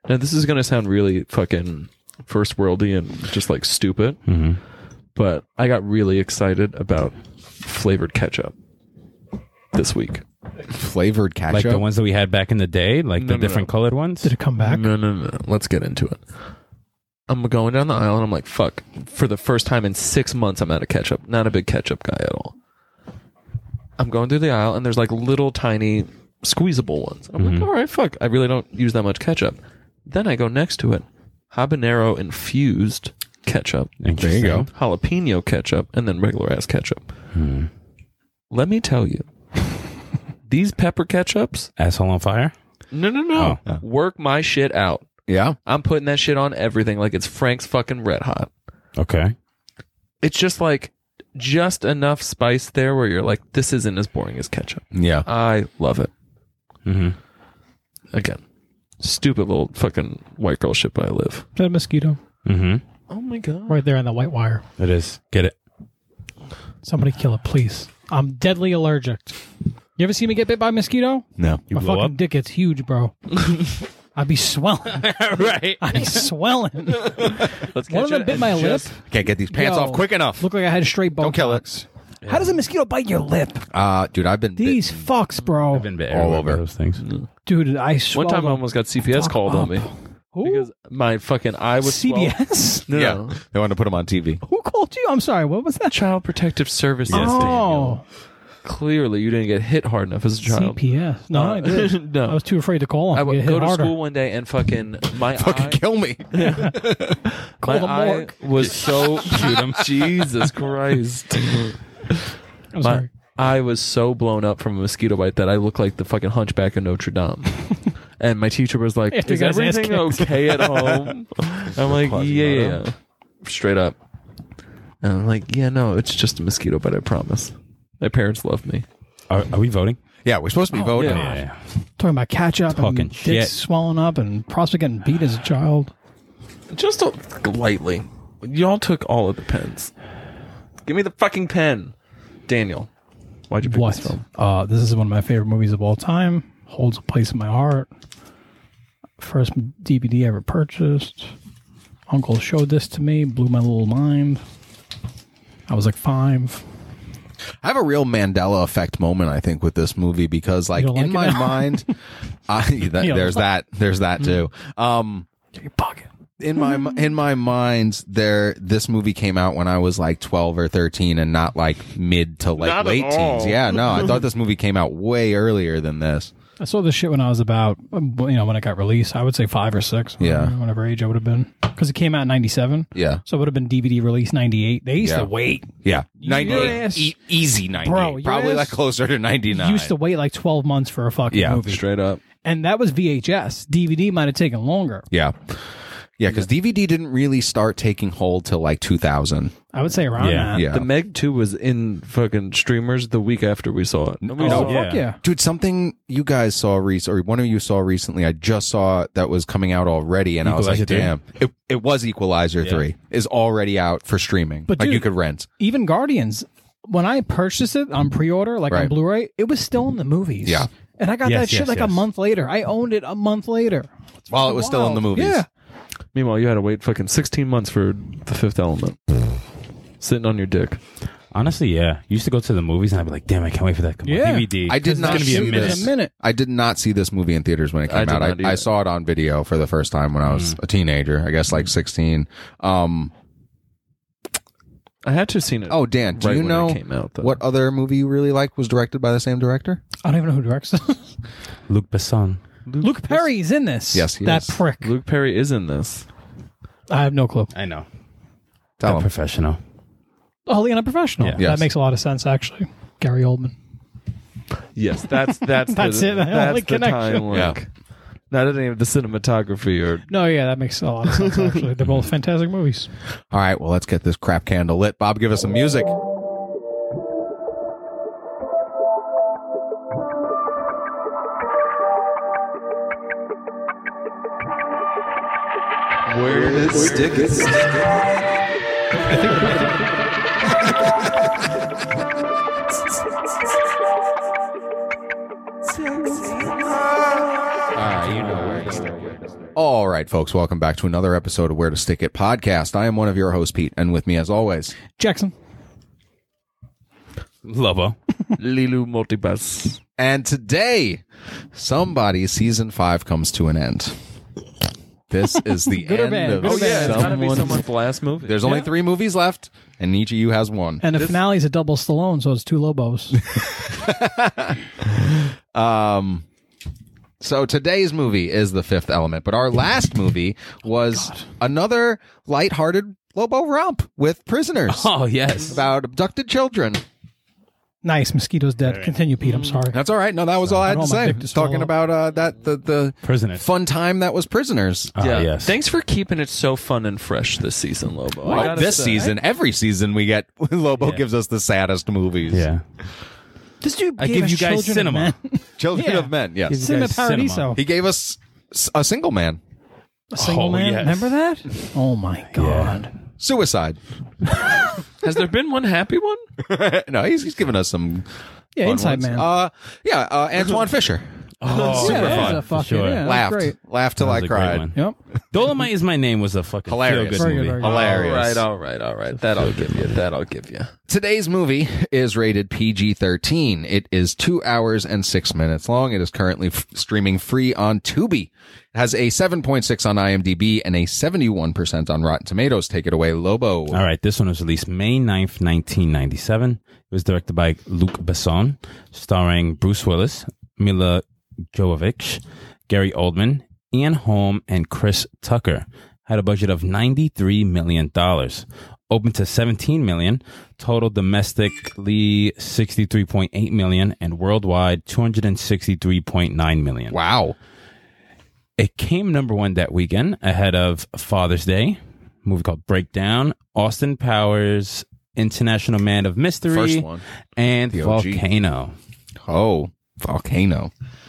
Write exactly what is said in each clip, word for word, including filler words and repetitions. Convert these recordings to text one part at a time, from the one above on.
Now, this is going to sound really fucking first worldy and just like stupid, Mm-hmm. but I got really excited about flavored ketchup this week. Flavored ketchup? Like the ones that we had back in the day, like No, the no, different no. colored ones. Did it come back? No, no, no. Let's get into it. I'm going down the aisle and I'm like, fuck. For the first time in six months, I'm out of ketchup. Not a big ketchup guy at all. I'm going through the aisle and there's like little tiny squeezable ones. I'm Mhm. like, all right, fuck. I really don't use that much ketchup. Then I go next to it. Habanero infused ketchup. There you go. Jalapeno ketchup and then regular ass ketchup. Hmm. Let me tell you, these pepper ketchups, Asshole on fire. no, no, no, Oh. work my shit out. Yeah. I'm putting that shit on everything like it's Frank's fucking Red Hot. Okay. It's just like, just enough spice there where you're like, this isn't as boring as ketchup. Yeah. I love it. Mm-hmm. Again, stupid little fucking white girl shit, but I live. Is that a mosquito? Mm-hmm. Oh my God. Right there on the white wire. It is. Get it. Somebody kill it, please. I'm deadly allergic. You ever see me get bit by a mosquito? No. You My blow fucking up. dick gets huge, bro. I'd be swelling. Right. I'd be swelling. Let's One of them bit my lip. Can't get these pants Yo. off quick enough. Looked like I had a straight Botox. Don't kill it. How does a mosquito bite your lip? Uh, dude, I've been These bit. fucks, bro. I've been bit All all over. over those things. Dude, I One swelled time I up. almost got C P S Fuck called on up. me Who? because my fucking eye was C B S? swelled. No, Yeah. no. They wanted to put them on T V. Who called you? I'm sorry. What was that? Child Protective Services. Yes, Oh, Clearly, you didn't get hit hard enough as a C child. P S. No, Uh, I did. no. I was too afraid to call him. I Get would hit go to harder. school one day and fucking my Fucking eye, kill me. Call my the eye morgue. was so shoot him. Jesus Christ. I'm My sorry. eye was so blown up from a mosquito bite that I looked like the fucking hunchback of Notre Dame. And my teacher was like, After is he got his ass everything kicked. okay at home? I'm like, yeah, yeah, yeah. Straight up. And I'm like, yeah, no, it's just a mosquito bite, I promise. My parents love me. Are, are we voting? Yeah, we're supposed to be voting. yeah. Yeah. Talking about ketchup Talking and shit. dicks swelling up and possibly getting beat as a child. Just a, lightly. Y'all took all of the pens. Give me the fucking pen. Daniel, why'd you pick What? this film? Uh, this is one of my favorite movies of all time. Holds a place in my heart. First D V D I ever purchased. Uncle showed this to me. Blew my little mind. I was like five. I have a real Mandela effect moment, I think, with this movie because, like, don't in like it my now? mind, I, that, You don't there's like- that, there's that too. Um, Your pocket. in my in my mind, there this movie came out when I was like twelve or thirteen, and not like mid to like Not at late all. teens. Yeah, no, I thought this movie came out way earlier than this. I saw this shit when I was about, um, you know, when it got released. I would say five or six. Yeah. Whatever, whatever age I would have been. Because it came out in ninety-seven. Yeah, So it would have been D V D release ninety-eight. They used Yeah. to wait. yeah, Your ninety-eight, ass- e- easy ninety-eight, Bro, your probably ass like closer to ninety-nine. Used to wait like twelve months for a fucking Yeah, movie. Straight up. And that was V H S. D V D might have taken longer. Yeah, yeah, because D V D didn't really start taking hold till like two thousand. I would say around Yeah. that. Yeah, The Meg two was in fucking streamers the week after we saw it. Nobody Oh, saw it. Fuck yeah. dude, something you guys saw recently, or one of you saw recently, I just saw that was coming out already, and I was like, Equalizer three? damn. It, it was Equalizer three, is already out for streaming. But like, dude- you could rent. Even Guardians, when I purchased it on pre-order, like on Right. Blu-ray, it was still in the movies. Yeah. And I got Yes, that shit yes, like a yes. month later. I owned it a month later. While it was still in the Wild. movies. Yeah. Meanwhile, you had to wait fucking sixteen months for The Fifth Element. Sitting on your dick. Honestly, yeah. Used to go to the movies and I'd be like, damn, I can't wait for that to come Yeah. on D V D. I did 'Cause not It's see gonna be a minute. this. A minute. I did not see this movie in theaters when it I came did out. not I, either. I saw it on video for the first time when I was a teenager. I guess like sixteen. Um, I had to have seen it. oh, Dan, do right you when know it came out, though. what other movie you really like was directed by the same director? I don't even know who directs it. Luc Besson. Luke Perry's in this. Yes, he that is. prick. Luke Perry is in this. I have no clue. I know. Tell That him. professional. Oh, Leon, a professional. Yeah. Yes. That makes a lot of sense, actually. Gary Oldman. Yes, that's that's That's the, it, the That's only the connection. time link. Yeah. Not any of the cinematography or No, yeah, that makes a lot of sense, actually. They're both fantastic movies. All right, well, let's get this crap candle lit. Bob, give us some music. where does stick it? Ah, you know where it is. All right, folks, welcome back to another episode of Where to Stick It podcast. I am one of your hosts, Pete, and with me, as always, Jackson. Lobo. Lilu Multibus. and today, somebody's season five comes to an end. This is the Good or end bad? of Good or Oh, yeah, it's gotta be someone's- someone's last movie. There's only Yeah. three movies left, and each of you has one. And the finale's a double Stallone, so it's two Lobos. Um, so today's movie is The Fifth Element, but our last movie was another lighthearted Lobo romp with prisoners Oh, yes. about abducted children. Nice. Mosquito's dead. Continue, Pete. I'm sorry. That's all right. No, that was all I had I to don't want my say. dick to swell Talking up. about uh, that the the Prisoners. fun time that was Prisoners. Ah, yeah. yes. Thanks for keeping it so fun and fresh this season, Lobo. I Well, gotta this say. season, every season we get Lobo Yeah. gives us the saddest movies. Yeah. This dude I gave give us you guys Children cinema. of Men. Children Yeah. of Men. Yes, Give you Cinema guys Paradiso. cinema. he gave us s- a single man. A single Oh, man. yes. Remember that? Oh my god. Suicide. Has there been one happy one? No, he's, he's giving us some Yeah, fun Inside ones. Man. Uh, yeah, uh, Antoine Fisher. Oh, yeah, super that was fun. a fucking, sure. yeah, that was Laughed, great. laughed till That I was a great cried. one. Yep. Dolomite is My Name was a fucking Hilarious. feel-good Very good, movie. very good. Hilarious. All right, all right, all right. That I'll give you. That I'll give you. Today's movie is rated P G thirteen. It is two hours and six minutes long. It is currently f- streaming free on Tubi. It has a seven point six on IMDb and a seventy-one percent on Rotten Tomatoes. Take it away, Lobo. All right, this one was released May ninth, nineteen ninety-seven. It was directed by Luc Besson, starring Bruce Willis, Mila Jovovich, Gary Oldman, Ian Holm, and Chris Tucker. Had a budget of ninety-three million dollars. Opened to seventeen million dollars. Total domestically sixty-three point eight million dollars, and worldwide two hundred sixty-three point nine million dollars. Wow. It came number one that weekend ahead of Father's Day, a movie called Breakdown, Austin Powers, International Man of Mystery, First one. and The O G. Volcano. Oh, Volcano.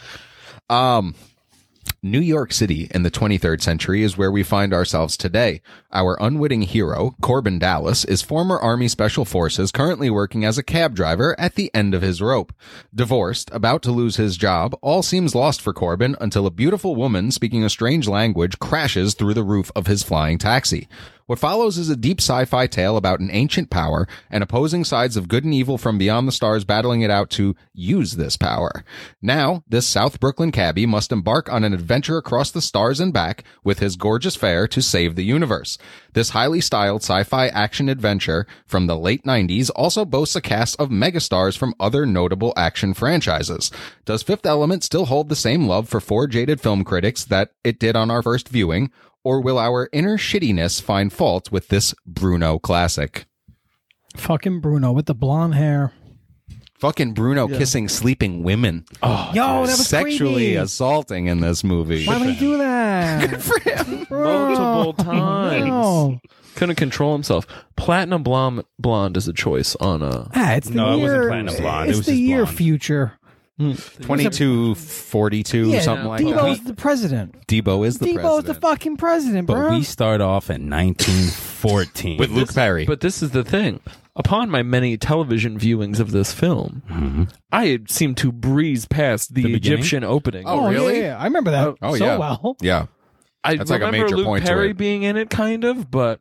Um, New York City in the twenty-third century is where we find ourselves today. Our unwitting hero, Corbin Dallas, is former Army Special Forces, currently working as a cab driver at the end of his rope. Divorced, about to lose his job, all seems lost for Corbin until a beautiful woman speaking a strange language crashes through the roof of his flying taxi. What follows is a deep sci-fi tale about an ancient power and opposing sides of good and evil from beyond the stars battling it out to use this power. Now, this South Brooklyn cabbie must embark on an adventure across the stars and back with his gorgeous fare to save the universe. This highly styled sci-fi action adventure from the late nineties also boasts a cast of megastars from other notable action franchises. Does Fifth Element still hold the same love for four jaded film critics that it did on our first viewing? Or will our inner shittiness find fault with this Bruno classic? Fucking Bruno with the blonde hair. Fucking Bruno kissing sleeping women. Oh, Yo, that was Sexually creepy. assaulting in this movie. Why would he do that? Good for him. Multiple times. No. Couldn't control himself. Platinum blonde, blonde is a choice on uh Ah, it's the No, it year. wasn't Platinum Blonde. It It's was the just year blonde. future. twenty-two forty-two, Yeah, something like Debo's that. the president. Debo is the Debo's president. the fucking president, But bro. we start off in nineteen fourteen. With Luke Perry. But this is the thing. Upon my many television viewings of this film, I seem to breeze past the, The beginning? Egyptian opening. Oh, oh, really? Yeah, yeah, I remember that Oh, so yeah. well. yeah. I That's like a remember major Luke point to Perry it. being in it, kind of, but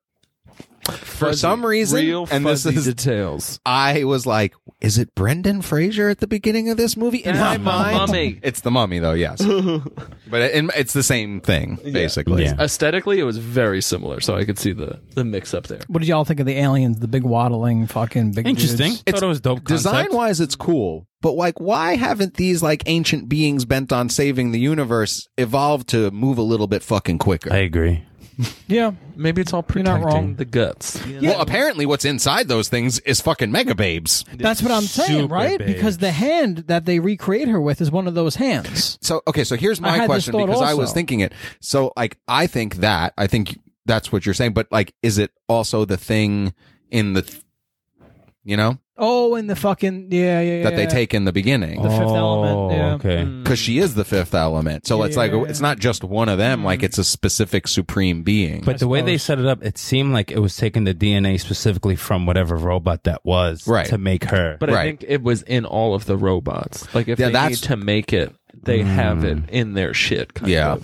For some reason, real and this fuzzy is details. I was like, is it Brendan Fraser at the beginning of this movie? In my That's the mind, Mummy. it's the Mummy, though. Yes, but it, it's the same thing basically. Yeah. Aesthetically, it was very similar, so I could see the the mix up there. What did y'all think of the aliens, the big waddling fucking big Interesting. dudes? It's Thought it was dope. Design concept. wise, it's cool, but like, why haven't these like ancient beings bent on saving the universe evolved to move a little bit fucking quicker? I agree. Yeah. Maybe it's all You're not protecting wrong. the guts. Well, apparently, what's inside those things is fucking mega babes. That's what I'm saying, Super right? babes. Because the hand that they recreate her with is one of those hands. So, okay, so here's I my had this question thought because I also. was thinking it. So, like, I think that, I think that's what you're saying, but like, is it also the thing in the, you know, Oh, and the fucking yeah, yeah, yeah. that they take in the beginning? The Fifth Element, Oh, yeah. okay. Because she is the fifth element. So it's like, Yeah. it's not just one of them, like, it's a specific supreme being. But the way they suppose. set it up, it seemed like it was taking the D N A specifically from whatever robot that was Right. to make her. But Right. I think it was in all of the robots. Like if Yeah, they that's- need to make it, they have it in their shit. Kind Yeah. of.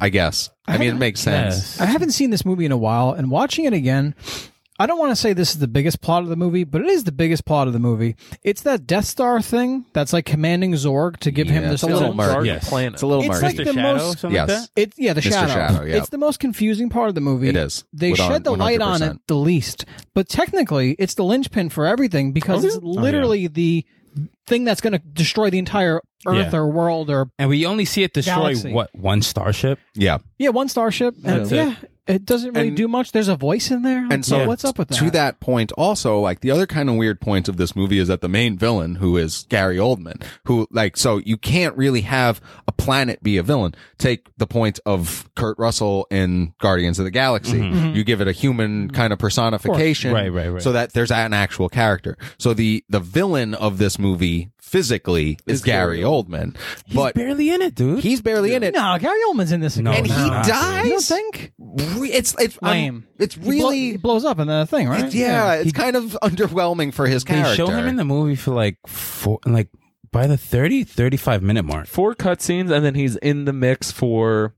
I guess. I, mean, it makes sense. Yes. I haven't seen this movie in a while, and watching it again, I don't want to say this is the biggest plot of the movie, but it is the biggest plot of the movie. It's that Death Star thing that's like commanding Zorg to give him Yeah, this it's a little little murky. Dark Yes. planet. It's a little It's murky. like Mister the Shadow, most- something Yes. like that? It yeah, the Mister shadow. Shadow, yeah. It's the most confusing part of the movie. It is. They With shed on- the light on one hundred it percent. the least, but technically, it's the linchpin for everything because Oh, it's yeah? literally the thing that's going to destroy the entire Earth Yeah. or world or And we only see it destroy, Galaxy. what, one starship? Yeah. yeah, one starship. And That's yeah, it. it doesn't really And- do much. There's a voice in there, And so, what's up with that? To that point, also, like the other kind of weird point of this movie is that the main villain, who is Gary Oldman, who like, so you can't really have a planet be a villain. Take the point of Kurt Russell in Guardians of the Galaxy. You give it a human kind of personification, Right, right, right. so that there's an actual character. So the the villain of this movie physically is, Is Gary Gary Oldman, He's but barely in it, dude. he's barely in it. No, Gary Oldman's in this No, again. And he's he not, dies. You don't think? Re- It's it's um, Lame. it's He blow- really he blows up in the thing, right? It's- yeah, it's kind of underwhelming for his They character. show him in the movie for like four, like by the thirty, thirty-five minute mark. Four cutscenes, and then he's in the mix for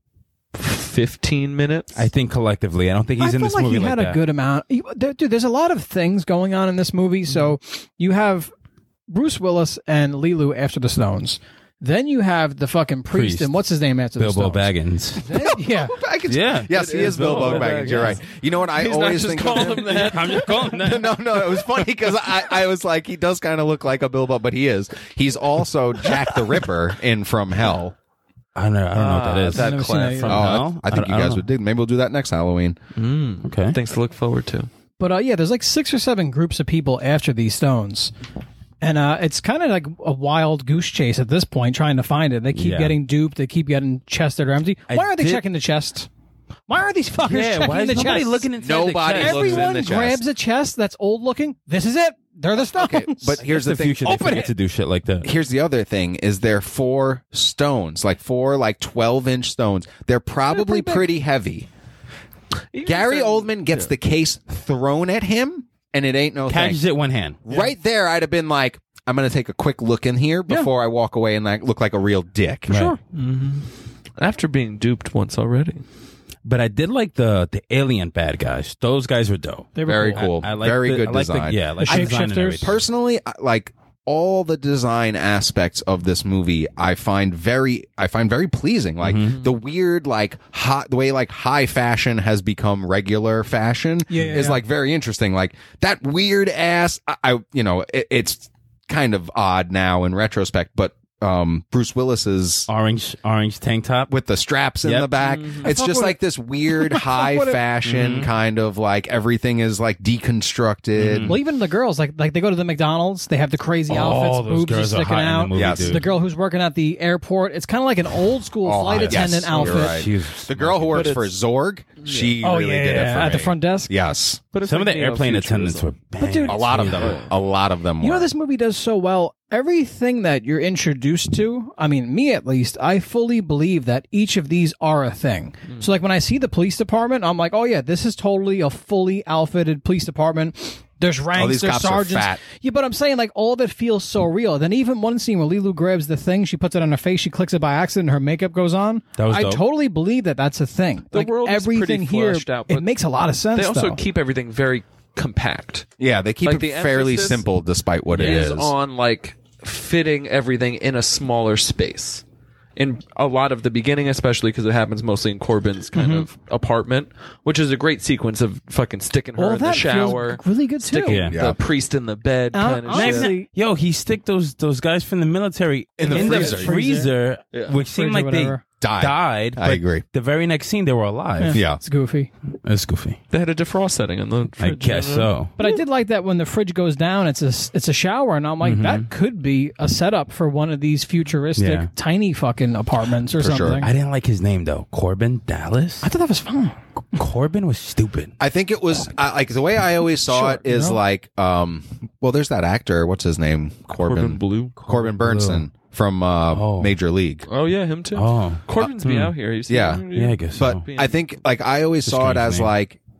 fifteen minutes. I think collectively, I don't think he's I in felt this like movie he like had that. a good amount. You- there- Dude, there's a lot of things going on in this movie. So you have Bruce Willis and Lilu after the Stones. Then you have the fucking priest, Priest. and what's his name after Bilbo the Stones? Baggins. Then- yeah. Baggins. Yeah. Yes, It he is is Bilbo Bilbo Baggins. You're Baggins. right. You know what I He's not always just think calling of him that. I'm just calling that. no, no, it was funny because I, I was like, he does kind of look like a Bilbo, but he is. He's also Jack the Ripper in From Hell. I don't know. I don't know what that Ah, is. that I've never seen clip that From Oh, I, Hell? I think I you guys don't would dig. Maybe we'll do that next Halloween. Mm, Okay. Things to look forward to. But uh, yeah, there's like six or seven groups of people after these stones. And uh, it's kind of like a wild goose chase at this point, trying to find it. They keep Yeah. getting duped. They keep getting chests that are empty. I Why are they did- checking the chest? Why are these fuckers Yeah, checking why is the nobody chest? looking inside Nobody the chest? looks in Everyone the chest. grabs a chest that's old looking. This is it. They're the stones. Okay, but here's the, the, thing. future. They Open forget it. to do shit like that. Here's the other thing: is there four stones, like four, like twelve inch stones? They're probably pretty big. pretty heavy. Even Gary if- Oldman gets yeah. the case thrown at him, and it ain't no thing. Catches it one hand. Right there, I'd have been like, I'm going to take a quick look in here before I walk away and like look like a real dick. Right. after being duped once already. But I did like the the alien bad guys. Those guys were dope. They were Very cool. cool. I, I like Very the, good I like the- design. yeah, I like The the design and shapeshifters. everything. Personally, I- like all the design aspects of this movie, I find very, I find very pleasing. Like Mm-hmm. the weird, like hot, the way like high fashion has become regular fashion Yeah, yeah, is yeah. like very interesting. Like that weird ass, I, I you know, it, it's kind of odd now in retrospect, but um, Bruce Willis's Orange orange tank top. with the straps in Yep. the back. It's fuck just with like this weird high with it. fashion kind of like everything is like deconstructed. Well, even the girls, like like they go to the McDonald's, they have the crazy outfits, Oh, those boobs are girls are sticking hot in the out. movie, Yes. dude. The girl who's working at the airport, it's kind of like an old school Oh, flight yes, attendant you're outfit. right. She was- The girl who works But for it's- Zorg, she Oh really yeah, did it yeah, for at the me. front desk. Yes, But it's Some of like the airplane neo-futurism. attendants were banging. dude, a lot of them. A lot of them. You know were. this movie does so well. Everything that you're introduced to, I mean, me at least, I fully believe that each of these are a thing. So, like when I see the police department, I'm like, oh yeah, this is totally a fully outfitted police department. There's ranks, these there's cops are sergeants. fat. Yeah, but I'm saying like all of it feels so real. Then even one scene where Lilu grabs the thing, she puts it on her face, she clicks it by accident, and her makeup goes on. That was I dope. totally believe that that's a thing. The like world is pretty everything here, fleshed out, it but makes a lot of sense. They also though. keep everything very compact. yeah, they keep like it the fairly emphasis simple despite what it Is is. on like fitting everything in a smaller space. In a lot of the beginning, especially because it happens mostly in Corbin's kind of apartment, which is a great sequence of fucking sticking her All in the that feels shower, really good too. sticking Yeah. the Yeah. priest in the bed, Uh, kind of honestly- shit. Yo, he stick those those guys from the military In the freezer. freezer, Yeah. which seemed Fridge or like they whatever. Died. died. I but agree. The very next scene, they were alive. Yeah. It's goofy. It's goofy. They had a defrost setting in the I fridge, guess you know? so. But I did like that when the fridge goes down, it's a it's a shower, and I'm like, that could be a setup for one of these futuristic, Yeah. tiny fucking apartments or For sure. something. I didn't like his name though. Corbin Dallas. I thought that was fun. Corbin was stupid. I think it was I like the way I always saw Short, it is you know? like um well there's that actor, what's his name? Corbin Corbin Blue. Corbin Burnson from uh Oh. Major League. Oh yeah, him too. Oh. Corbin's be out here. You see yeah. him? Yeah, I guess But so. I think like I always It's a saw it strange as name. like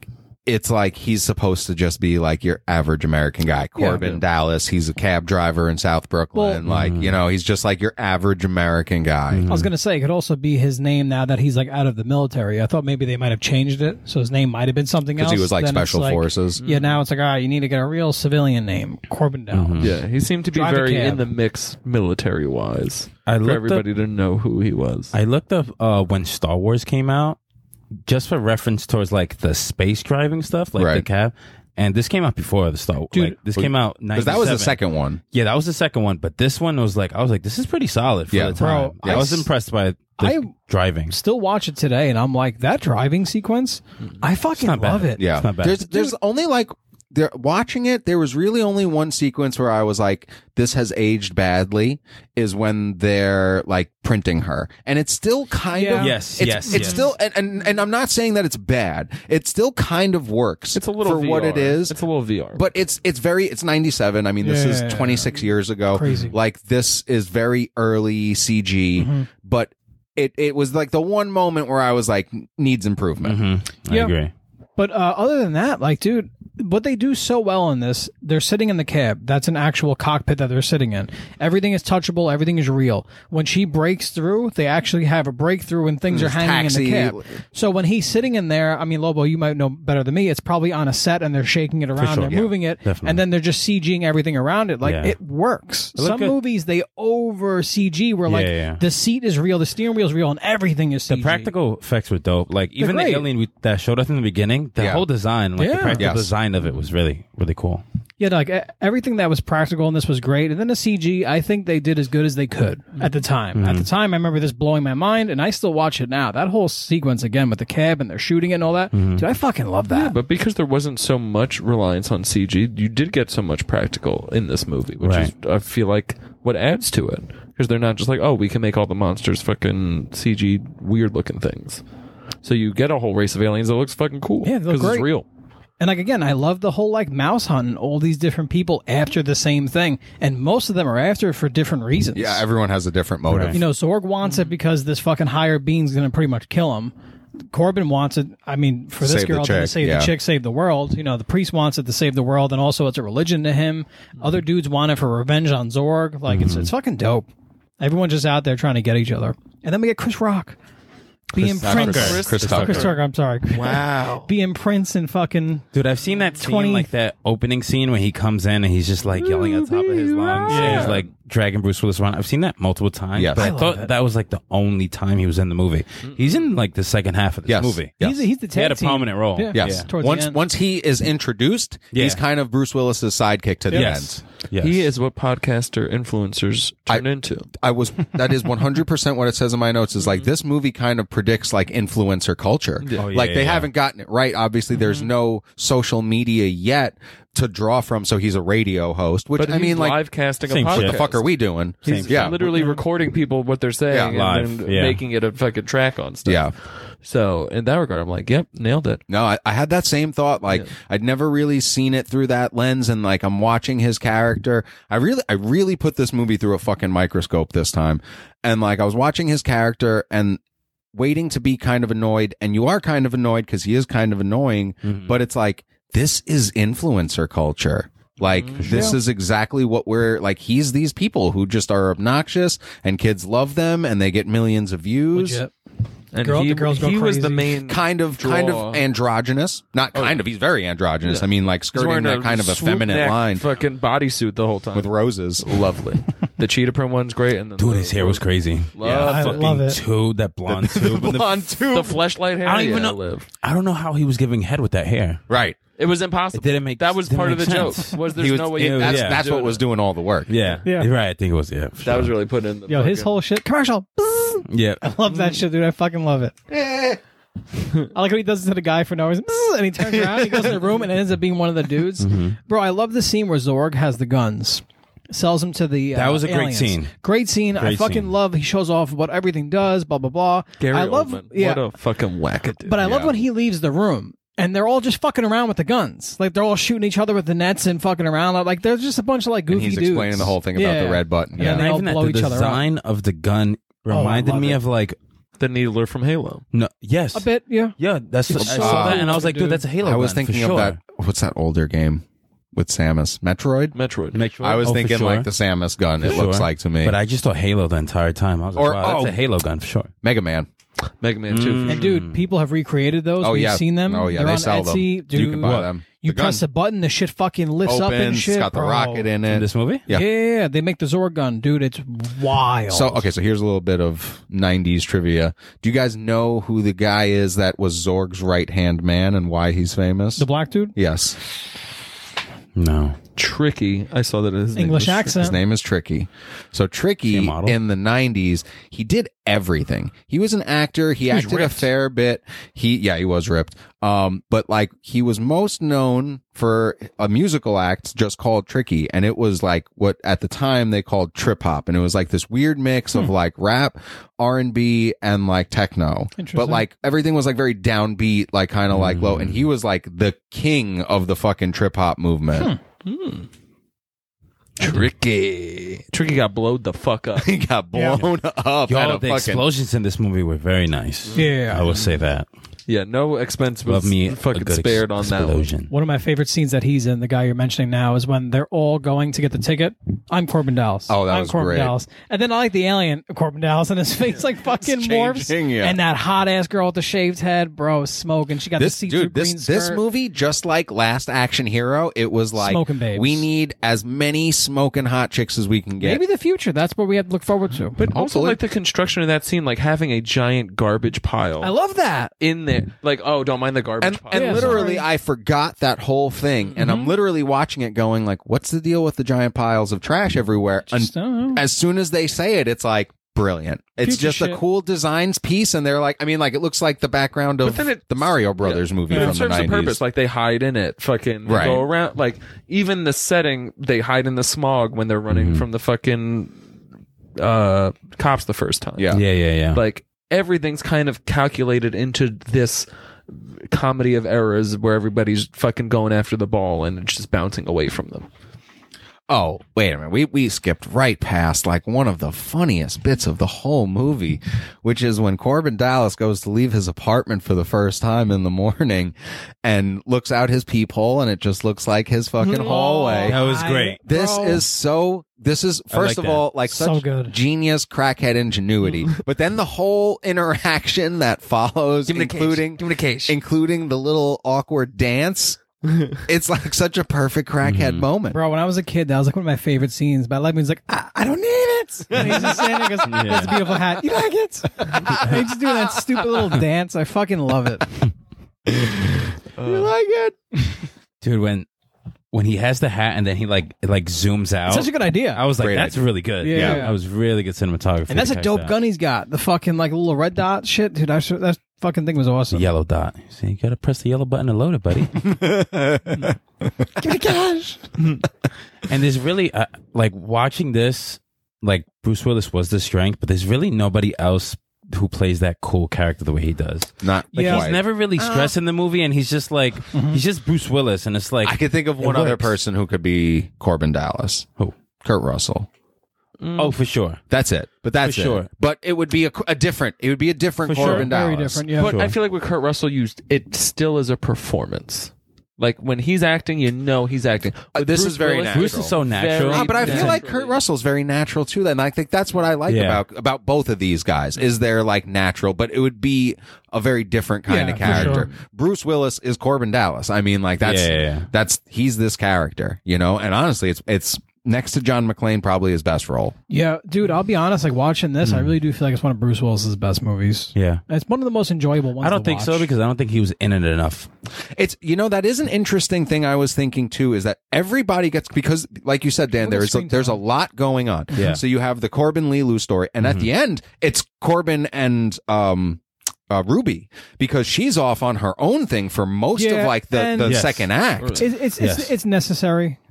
it's like he's supposed to just be like your average American guy. Corbin Yeah. Dallas, he's a cab driver in South Brooklyn. Well- like, you know, he's just like your average American guy. I was gonna say it could also be his name now that he's like out of the military. I thought maybe they might have changed it, so his name might have been something else. Because he was like Then it's special like- forces. Yeah, now it's like, all right, you need to get a real civilian name, Corbin Dallas. Yeah, he seemed to be Drive a very cab. in the mix military wise. I For looked everybody up, to know who he was. I looked up uh, when Star Wars came out, just for reference towards like the space driving stuff, like the Right. cab. And this came out before the Star Wars. Dude, Like, this came out Because that was the ninety-seven. second one. Yeah, that was the second one. But this one was like, I was like, this is pretty solid for Yeah. the time. Bro, I was I s- impressed by the I- driving. Still watch it today, and I'm like, that driving sequence, I fucking not bad. love it. Yeah. It's not bad. There's there's only like there watching it, there was really only one sequence where I was like, this has aged badly, is when they're like printing her. And it's still kind Yeah. of Yes, it's, yes, It's yes. still and, and and I'm not saying that it's bad. It still kind of works it's a little for V R. what it is. It's a little V R. But it's it's very it's ninety-seven. I mean, this Yeah. is twenty-six years ago. Crazy. Like this is very early C G, Mm-hmm. but it it was like the one moment where I was like needs improvement. Mm-hmm. I Yeah. agree. But uh, other than that, like, dude, what they do so well in this, they're sitting in the cab. That's an actual cockpit that they're sitting in. Everything is touchable. Everything is real. When she breaks through, they actually have a breakthrough and things are There's hanging taxi- in the cab. So when he's sitting in there, I mean, Lobo, you might know better than me. It's probably on a set and they're shaking it around, sure, they're yeah. moving it, Definitely. and then they're just CGing everything around it. Like, Yeah. it works. looked Some good. movies, they over C G where, like, Yeah, yeah. the seat is real, the steering wheel is real, and everything is C G. The practical effects were dope. Like even the great. alien we, that showed us in the beginning, the Yeah. whole design, like Yeah. the practical Yes. design of it was really, really cool. Yeah, like e- everything that was practical in this was great, and then the C G, I think they did as good as they could at the time. At the time, I remember this blowing my mind, and I still watch it now. That whole sequence again with the cab and they're shooting it and all that, dude, I fucking love that. Yeah, but because there wasn't so much reliance on C G, you did get so much practical in this movie, which is, I feel like, what adds to it. Because they're not just like, oh, we can make all the monsters fucking C G weird looking things. So you get a whole race of aliens that looks fucking cool. Yeah, they look because it's great. real. And like again, I love the whole like mouse hunt and all these different people after the same thing, and most of them are after it for different reasons. Yeah, everyone has a different motive. Right. You know, Zorg wants it because this fucking higher being's going to pretty much kill him. Corbin wants it. I mean, for this Save the girl to chick, save yeah. the chick, save the world. You know, the priest wants it to save the world, and also it's a religion to him. Other dudes want it for revenge on Zorg. Like it's it's fucking dope. Everyone's just out there trying to get each other, and then we get Chris Rock being Tucker. Prince. Chris- Chris Tucker. Chris Tucker. I'm sorry. Wow. being Prince and fucking. Dude, I've seen that scene, twenty like that opening scene when he comes in and he's just like yelling at the top of his lungs. Yeah. And he's like dragging Bruce Willis around. I've seen that multiple times. Yes. But I I, love thought it. that was like the only time he was in the movie. He's in like the second half of this Yes. movie. Yes. He's he's the He had a tag team. prominent role. Yeah. Yes. Yeah. Towards the Once end. once he is introduced, Yeah. he's kind of Bruce Willis's sidekick to the Yes. end. Yes. He is what podcaster influencers turn into. I was that is one hundred percent what it says in my notes is like this movie kind of predicts like influencer culture. Oh, yeah, like they yeah. haven't gotten it right. Obviously there's no social media yet to draw from, so he's a radio host, which But I mean he's like live casting a Same podcast. shit. what the fuck are we doing? He's yeah. literally recording people what they're saying Yeah. and Live, then yeah. making it a fucking track on stuff. Yeah. So in that regard, I'm like, yep, nailed it. No, I, I had that same thought. Like I'd never really seen it through that lens, and like I'm watching his character. I really, I really put this movie through a fucking microscope this time, and like I was watching his character and waiting to be kind of annoyed, and you are kind of annoyed because he is kind of annoying, but it's like this is influencer culture. Like this is exactly what we're like. He's these people who just are obnoxious, and kids love them, and they get millions of views. Legit. And Girl- he, the girls go he was crazy. the main Kind of, kind draw. of androgynous. Not kind of. He's very androgynous. I mean, like He's skirting wearing that kind of swoop effeminate neck line fucking bodysuit the whole time with roses. Lovely. The cheetah print one's great, and then Dude, the, his hair was crazy. Love I fucking love it. tube, that blonde tube. and the- Blonde tube. the fleshlight hair. I don't even yeah, know. Live. I don't know how he was giving head with that hair. Right. It was impossible. It didn't make- that was didn't part of the make joke. sense. Was there's He was, no way it- you that's yeah. that's what doing was it. doing all the work. Yeah, Yeah. You're right. I think it was. Yeah, for That sure. was really put in. The Yo, his fucking- whole shit commercial. Yeah, I love that shit, dude. I fucking love it. I like when he does it to the guy for no reason, and he turns around, he goes in the room, and it ends up being one of the dudes. Bro, I love the scene where Zorg has the guns, sells them to the. Uh, That was a great aliens. scene. Great scene. I Great fucking scene. love. He shows off what everything does. Blah blah blah. Gary I love. Oldman. Yeah, What a fucking wackadoo. but I love Yeah. when he leaves the room. And they're all just fucking around with the guns. Like, they're all shooting each other with the nets and fucking around. Like, there's just a bunch of, like, goofy And he's dudes. explaining the whole thing about Yeah. the red button. And Yeah. then they Not all even that. blow The each other up. design of the gun I reminded love me it. of like The Needler from Halo. No, yes, A bit, yeah. yeah. That's I saw that, and I was like, dude, that's a Halo. I was gun, for thinking of sure. that. What's that older game with Samus? Metroid. Metroid. Make sure. I was Oh, for thinking sure. like the Samus gun. For it looks sure. like to me. But I just thought Halo the entire time. I was like, Or- wow, that's oh. a Halo gun for sure. Mega Man. Mega Man two. Mm. And dude, people have recreated those. Oh, We've yeah. seen them. Oh, yeah, They're they on sell them. Etsy. Dude, You can buy them. You The press gun a button, the shit fucking lifts up and opens, shit. got the bro. rocket in In it. this movie, Yeah. Yeah, yeah, yeah, they make the Zorg gun, dude. It's wild. So okay, so here's a little bit of nineties trivia. Do you guys know who the guy is that was Zorg's right hand man and why he's famous? the black dude, Yes, no. Tricky. I saw that his name English was accent. his name is Tricky. So Tricky Is he a model? in the nineties, he did everything. He was an actor. He, was acted a ripped. fair bit. He yeah, he was ripped. Um, but like he was most known for a musical act just called Tricky, and it was like what at the time they called trip hop, and it was like this weird mix Hmm. of like rap, R and B, and like techno. Interesting. But like everything was like very downbeat, like kind of like low, and he was like the king of the fucking trip hop movement. Tricky. Tricky got blowed the fuck up. He got blown up. Yo, at a the fucking, explosions in this movie were very nice. Yeah. I will say that. Yeah, no expense Love was me a fucking good spared ex- on that one. explosion. One of my favorite scenes that he's in, the guy you're mentioning now, is when they're all going to get the ticket. I'm Corbin Dallas. Oh, that I'm was Corbin great. Dallas. And then I like the alien, Corbin Dallas, and his face like fucking morphs. changing, yeah. And that hot ass girl with the shaved head, bro, smoking. She got This the see-through dude, this green this skirt. movie, just like Last Action Hero, it was like Smoking babes. we need as many smoking hot chicks as we can get. Maybe the future. That's what we have to look forward to. But also Hopefully. like the construction of that scene, like having a giant garbage pile I love that. in there. Like, oh, don't mind the garbage and pile. and Yeah, literally, sorry. I forgot that whole thing, and Mm-hmm. I'm literally watching it, going like, "What's the deal with the giant piles of trash everywhere?" Just, And I don't know. as soon as they say it, it's like brilliant. It's Future just shit. a cool designs piece, and they're like, I mean, like it looks like the background of then it- the Mario Brothers movie But from it the serves a nineties. purpose. Like they hide in it. Fucking they Right. go around. Like even the setting, they hide in the smog when they're running from the fucking uh, cops the first time. Yeah. Yeah, yeah, yeah. Like everything's kind of calculated into this comedy of errors where everybody's fucking going after the ball and it's just bouncing away from them. Oh, wait a minute. We we skipped right past like one of the funniest bits of the whole movie, which is when Corbin Dallas goes to leave his apartment for the first time in the morning and looks out his peephole and it just looks like his fucking hallway. That was great. This Bro. is so this is first like of that. all like So such good. genius crackhead ingenuity. But then the whole interaction that follows, Give me the case. including Give me the case. including the little awkward dance. It's like such a perfect crackhead moment. Bro, when I was a kid, that was like one of my favorite scenes. But I like when he's like, I, I don't need it. And he's just standing there, goes, "That's a beautiful hat. You like it?" And he's just doing that stupid little dance. I fucking love it. You like it? Dude, when when he has the hat and then he like it, like zooms out. Such a good idea. I was like, Great that's idea. really good. Yeah. Yeah, that was really good cinematography. and that's to a catch dope that. gun he's got. The fucking like little red dot shit, dude. That, sh- that fucking thing was The awesome. yellow dot. See, you gotta press the yellow button to load it, buddy. Give me cash. And there's really uh, like watching this, like Bruce Willis was the strength, but there's really nobody else who plays that cool character the way he does. Not Like Yeah. he's never really stressed in the movie, and he's just like he's just Bruce Willis, and it's like I could think of it one other works. person who could be Corbin Dallas. Who? Kurt Russell. Oh, for sure. That's it. But that's For it. sure. But it would be a, a different. It would be a different For sure. Corbin Very Dallas. different. Yeah. But Sure. I feel like with Kurt Russell used, it still is a performance. Like when he's acting, you know he's acting. With this Bruce is very Willis, natural. Bruce is so natural. Ah, but I feel Naturally. like Kurt Russell's very natural too. And I think that's what I like Yeah. about about both of these guys is they're like natural, but it would be a very different kind Yeah, of for character. sure. Bruce Willis is Corbin Dallas. I mean, like that's Yeah, yeah, yeah. that's he's this character, you know. And honestly, it's it's next to John McClane, probably his best role. Yeah, dude, I'll be honest. Like watching this, I really do feel like it's one of Bruce Willis's best movies. Yeah. It's one of the most enjoyable ones. I don't to think so watch. because I don't think he was in it enough. It's you know that is an interesting thing I was thinking too is that everybody gets because like you said Dan Little there's a, screen there's a time. lot going on. Yeah. So you have the Corbin Lilu story and at the end it's Corbin and um uh, Ruby because she's off on her own thing for most Yeah, of like the and- the Yes. second act. It's it's Yes. it's, it's necessary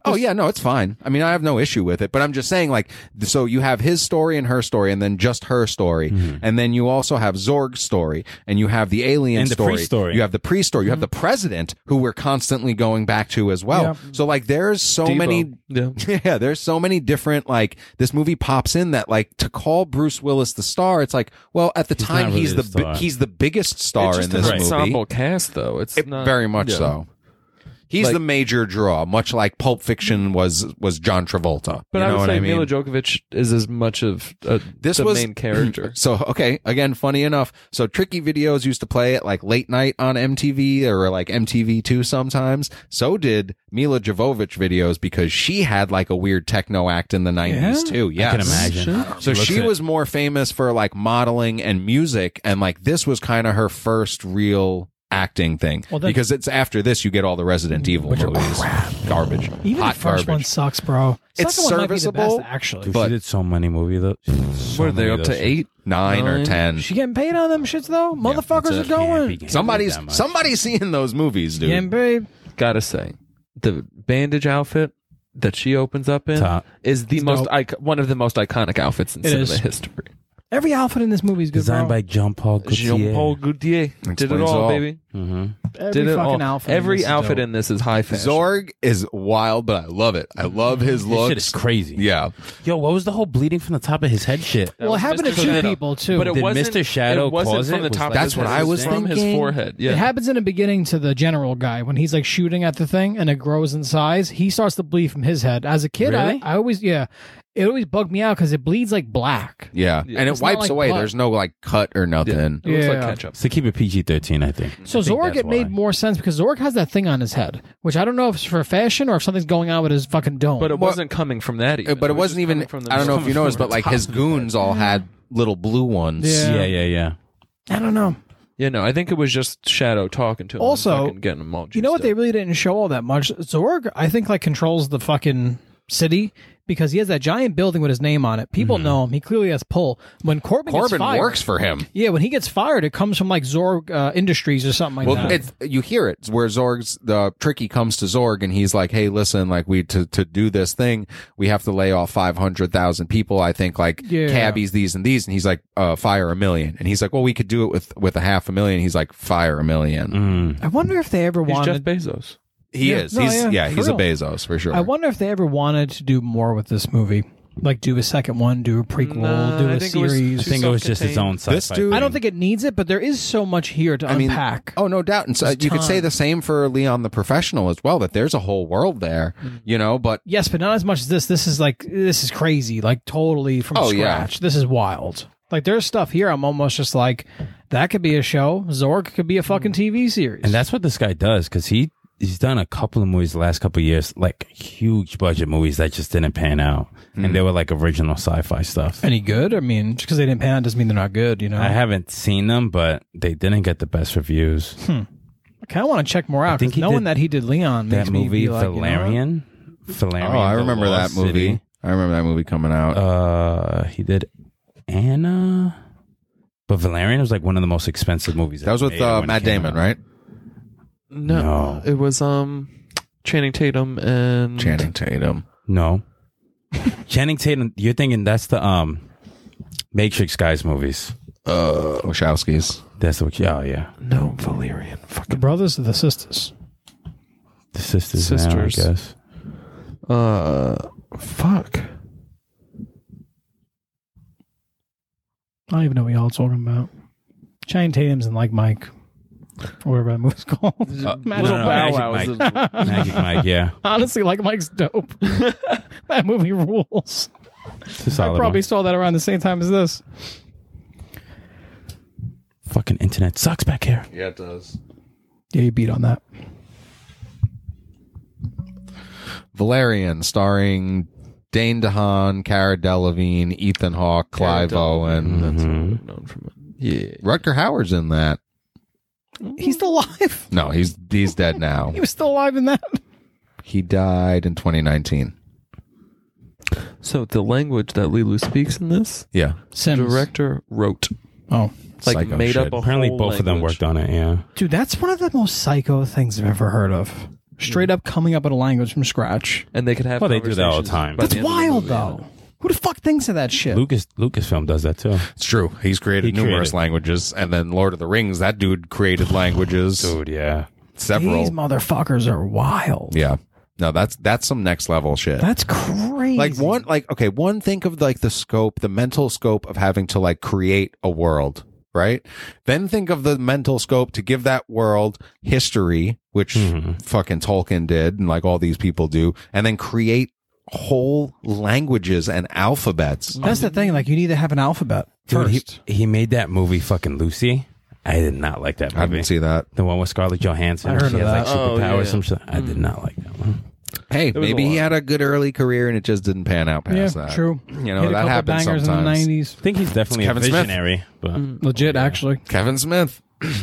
Oh yeah, no, it's fine. I mean, I have no issue with it, but I'm just saying, like, so you have his story and her story, and then just her story, Mm-hmm. and then you also have Zorg's story, and you have the alien And the story. priest story. You have the priest story. You have the president, who we're constantly going back to as well. Yeah. So like, there's so Devo. many. Yeah. Yeah, there's so many different, like, this movie pops in that, like, to call Bruce Willis the star, it's like, well, at the He's time, not really he's the the bi- star. he's the biggest star It's in just this an movie. ensemble cast, though. It's It- not, very much yeah. so. He's Like- the major draw, much like Pulp Fiction was was John Travolta. But you I know would what say I mean? Mila Djokovic is as much of uh, This the was- main character. So, okay, again, funny enough. So, Tricky Videos used to play it like late night on M T V or like M T V two sometimes. So did Mila Jovovich videos because she had like a weird techno act in the nineties Yeah? too. Yes. I can imagine. So Looks she it. was more famous for like modeling and music, and like this was kind of her first real acting thing. Well, then- because it's after this you get all the Resident Evil Which are movies. Garbage. Even Hot the first one garbage. sucks, bro. It's Second one might be the serviceable, best, actually. Dude, but- she did so many movies though. She did so What are they many up of to those shit. Nine, Nine? or ten. She getting paid on them shits though. Motherfuckers that's are it. Can't going. be getting Somebody's that much. somebody's seeing those movies, dude. Getting paid. Gotta say, the bandage outfit that she opens up in Top. is the It's most dope. ic- one of the most iconic outfits in It cinema is. history. Every outfit in this movie is good, Designed bro. by Jean Paul Gaultier. Jean-Paul Gaultier did it Explains all, all. baby. Mm-hmm. Every Did it fucking all. outfit. in Every this is outfit dope. in this is high fashion. Zorg is wild, but I love it. I love his This looks. shit is crazy. Yeah. Yo, what was the whole bleeding from the top of his head shit? That Well, it was happened to Mister two Shadow. people too. But it Did wasn't, Mister Shadow it wasn't cause from it? the Was top. that- of That's his what head. I It was from his thinking. forehead. Yeah. It happens in the beginning to the general guy when he's like shooting at the thing and it grows in size. He starts to bleed from his head. As a kid, Really? I, I always yeah, it always bugged me out because it bleeds like black. Yeah. Yeah. And it It's not wipes like away. blood. There's no like cut or nothing. It looks like Yeah. ketchup. So keep it P G thirteen, I think. So I think Zorg, that's it made why. more sense because Zorg has that thing on his head, which I don't know if it's for fashion or if something's going on with his fucking dome. But it Well- wasn't coming from that. Even. Uh, But it was wasn't just even, coming from the I don't know if you coming noticed, from but like the his top of the goons head. all had little blue ones. Yeah. Yeah, yeah, yeah. I don't know. Yeah, no, I think it was just Shadow talking to him. Also, and fucking getting him all You know what? juiced They up. really didn't show all that much. Zorg, I think, like controls the fucking city because he has that giant building with his name on it. People know him. He clearly has pull. When Corbin, gets Corbin fired, works for him. Yeah, when he gets fired, it comes from like Zorg uh, Industries or something like Well, that. it's you hear it where Zorg's the Tricky comes to Zorg and he's like, "Hey, listen, like we to to do this thing, we have to lay off five hundred thousand people. I think like Yeah. cabbies, these and these." And he's like, "Uh, fire a million." And he's like, "Well, we could do it with with a half a million." He's like, "Fire a million." Mm. I wonder if they ever He's Jeff wanted. Bezos. He Yeah. is. No, he's yeah, yeah. for he's a real. Bezos for sure. I wonder if they ever wanted to do more with this movie, like do a second one, do a prequel, Nah, do I a think it was series. I think it was just his own sci-fi. This dude- thing. I don't think it needs it, but there is so much here to I mean, unpack. oh, no doubt. And so There's you could say ton. the same for Leon the Professional as well, that there's a whole world there, you know, but Yes, but not as much as this. This is like this is crazy, like totally from Oh, yeah. scratch. This is wild. Like there's stuff here. I'm almost just like that could be a show. Zorg could be a fucking T V series. And that's what this guy does because he he's done a couple of movies the last couple of years, like huge budget movies that just didn't pan out, and they were like original sci-fi stuff. any good? I mean, just because they didn't pan out doesn't mean they're not good. You know. I haven't seen them, but they didn't get the best reviews. I kind of want to check more out. think 'Cause he knowing did that he did Leon That makes me movie, be like, you know what? Valerian. Valerian. oh, I the remember that Lost movie. City. I remember that movie coming out. Uh, he did Anna, but Valerian was like one of the most expensive movies. that was ever with made uh, when it Matt came Damon, out. right? No, No. it was um Channing Tatum and Channing Tatum. No, Channing Tatum. You're thinking that's the um Matrix guys movies. Uh, Wachowskis. That's what. Oh yeah, No, Valerian. The Fucking brothers or the sisters? the sisters. Sisters. Now, I guess. uh, fuck. I don't even know what y'all are talking about. Channing Tatum's and like Mike, or whatever that movie's called. Uh, Magic Little no, no, Bow Magic Wow. Mike. was a- Magic Mike. Yeah, Honestly, like Mike's dope. That movie rules. it's a I solid probably one. saw that around the same time as this. Fucking internet sucks back here. Yeah, it does. Yeah, you beat on that. Valerian, starring Dane DeHaan, Cara Delevingne, Ethan Hawke, Clive Owen. That's what Mhm. I'm known from it. Yeah. Rutger Hauer's in that. He's still alive. No, he's he's dead now. He was still alive in that. He died in twenty nineteen. So the language that Lilu speaks in this, Yeah. Sims. director wrote. Oh, Like Psycho made shit. up a Apparently, whole both of them language. worked on it. Yeah. dude, that's one of the most psycho things I've ever heard of. straight up coming up with a language from scratch. And they could have. Well, they do that all the conversations time. by That's the end of the wild, movie, though. yeah. Who the fuck thinks of that shit? Lucas Lucasfilm does that too. It's true. He's created He numerous created- languages, and then Lord of the Rings. That dude created languages. Dude, yeah. Several. These motherfuckers are wild. Yeah. No, that's that's some next level shit. That's crazy. Like one, like okay, one. Think of like the scope, the mental scope of having to like create a world, right? Then think of the mental scope to give that world history, which Mhm. fucking Tolkien did, and like all these people do, and then create whole languages and alphabets. That's the thing. Like, you need to have an alphabet Dude, he, first. he made that movie fucking Lucy. I did not like that movie. I didn't see that. The one with Scarlett Johansson. I heard she of has like that. Oh, yeah, superpowers. yeah. Some shit. I did not like that one. Hey, was maybe a he lot. had a good early career and it just didn't pan out Yeah, past that. true. You know, Hit a that couple happens bangers sometimes. in the nineties. I think he's definitely a Kevin Smith. visionary, but Legit, actually. Kevin Smith.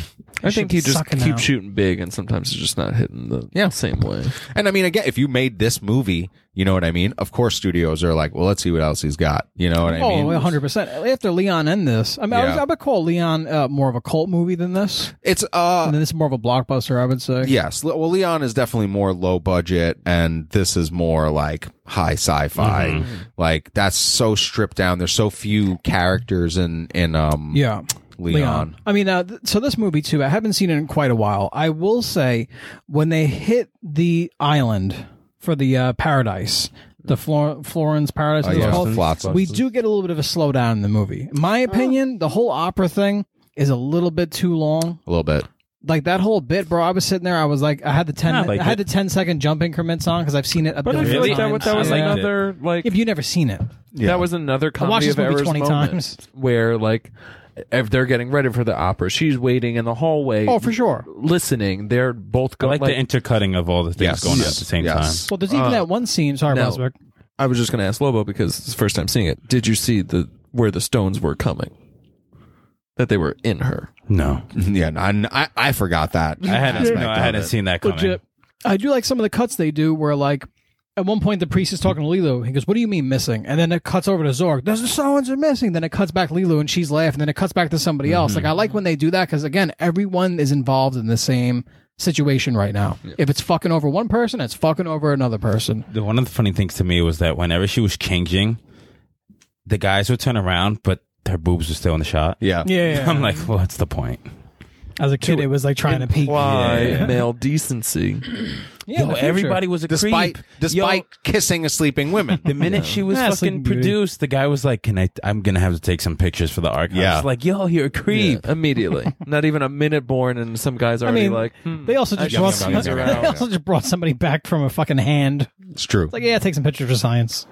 I think he just Sucking keeps now. shooting big, and sometimes it's just not hitting the Yeah. same way. And I mean, again, if you made this movie, you know what I mean? Of course, studios are like, well, let's see what else he's got. You know what I Oh, mean? one hundred percent. After Leon and this, I mean, I, was, Yeah. I would call Leon uh, more of a cult movie than this. It's, uh, And then this is more of a blockbuster, I would say. yes. Well, Leon is definitely more low budget, and this is more like high sci-fi. Mm-hmm. Like, that's so stripped down. There's so few characters in, in, um, Yeah. Leon. I mean, uh, th- so this movie too, I haven't seen it in quite a while. I will say, when they hit the island for the uh, paradise, the Flor- Florence Paradise, Oh, as it's yeah. called, Flotsam. we do get a little bit of a slowdown in the movie. In my opinion, the whole opera thing is a little bit too long. A little bit. Like that whole bit, bro. I was sitting there. I was like, I had the ten, I like I had it. the ten second jump increments on because I've seen it a But I billion feel like that, times. was- that was I liked another like Yeah, but you never seen it. that was another I watched comedy this of movie errors twenty moment times. where like if they're getting ready for the opera, she's waiting in the hallway. Oh, for sure. listening. They're both I going. like, the intercutting of all the things Yes. going on Yes. at the same Yes. Well, there's even Uh, that one scene. Sorry, no. Rosberg. I was just going to ask Lobo because it's the first time seeing it. Did you see the where the stones were coming? That they were in her. time. No, Yeah, I, I, I forgot that. I hadn't. aspect No, I of hadn't it. seen that coming. Legit. I do like some of the cuts they do where, like, at one point the priest is talking to Lilu. He goes, "What do you mean missing?" And then it cuts over to Zorg. There's the stones are missing. Then it cuts back to Lilu and she's laughing. Then it cuts back to somebody else. Like, I like when they do that because, again, everyone is involved in the same situation right now. If it's fucking over one person, it's fucking over another person. The one of the funny things to me was that whenever she was changing, the guys would turn around, but her boobs were still in the shot. Yeah. Yeah. I'm like, well, what's the point? As a kid, it was like trying to peek. Why Yeah. male decency? Yeah, in Yo, the future. everybody was a Despite creep. despite Yo, kissing a sleeping women. the minute she was Ah, fucking Sleeping Beauty. produced, the guy was like, "Can I? I'm gonna have to take some pictures for the archives." Yeah. Like, yo, you're a creep. Yeah, immediately. Not even a minute born, and some guys I already mean, like. Hmm, they also I just should brought, see these they around. also just brought somebody back from a fucking hand. It's true. Like, yeah, take some pictures for science.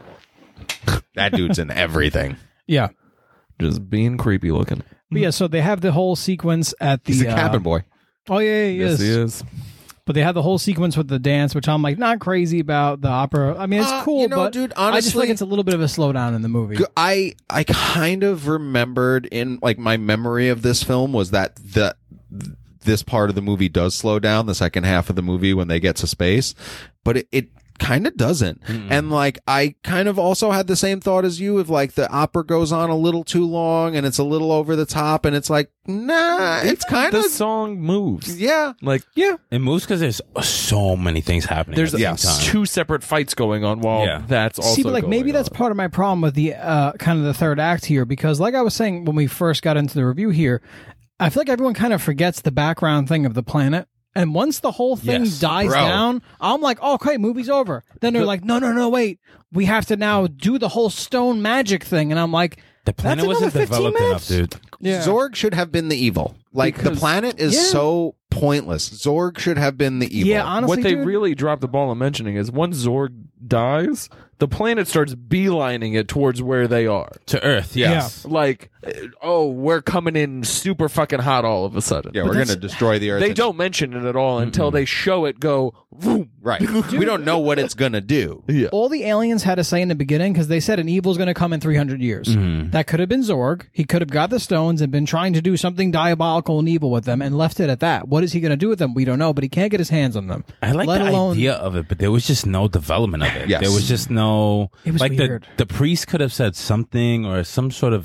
That dude's in everything. Yeah. Just being creepy looking. But yeah, so they have the whole sequence at the He's a uh, cabin boy. Oh yeah, he Yes, is. he is. But they have the whole sequence with the dance, which I'm like not crazy about the opera. I mean, it's Uh, cool, you know, but dude, I just feel like honestly- it's a little bit of a slowdown in the movie. I I kind of remembered in like my memory of this film was that the this part of the movie does slow down the second half of the movie when they get to space, but it, it kind of doesn't. And like I kind of also had the same thought as you of like the opera goes on a little too long and it's a little over the top and it's like nah, it's kind The of song moves. yeah. Like, yeah. It moves because there's so many things happening. There's at the yes. same time. two separate fights going on while Yeah. that's also See, but like maybe going that's on. part of my problem with the uh, kind of the third act here, because like I was saying when we first got into the review here, I feel like everyone kind of forgets the background thing of the planet. And once the whole thing Yes, dies bro. down, I'm like, oh, okay, movie's over. Then they're like, no, no, no, wait. We have to now do the whole stone magic thing. And I'm like, The planet That's wasn't another fifteen developed enough, minutes. dude. yeah. Zorg should have been the evil. Like the Because- planet is Yeah. so pointless. Zorg should have been the evil. Yeah, honestly, what they dude, really dropped the ball on mentioning is once Zorg dies, the planet starts beelining it towards where they are. To Earth, yes. Like, uh, oh, we're coming in super fucking hot all of a sudden. yeah, we're that's- gonna destroy the earth. They and- don't mention it at all until they show it go. Vroom. right. we don't know what it's gonna do. Yeah. all the aliens had to say in the beginning, because they said an evil's going to come in three hundred years. Mm-hmm. That could have been Zorg. He could have got the stones and been trying to do something diabolical and evil with them and left it at that. What is he going to do with them? We don't know, but he can't get his hands on them. I like Let the alone, idea of it, but there was just no development of it. Yes. There was just no. It was like weird. the the priest could have said something or some sort of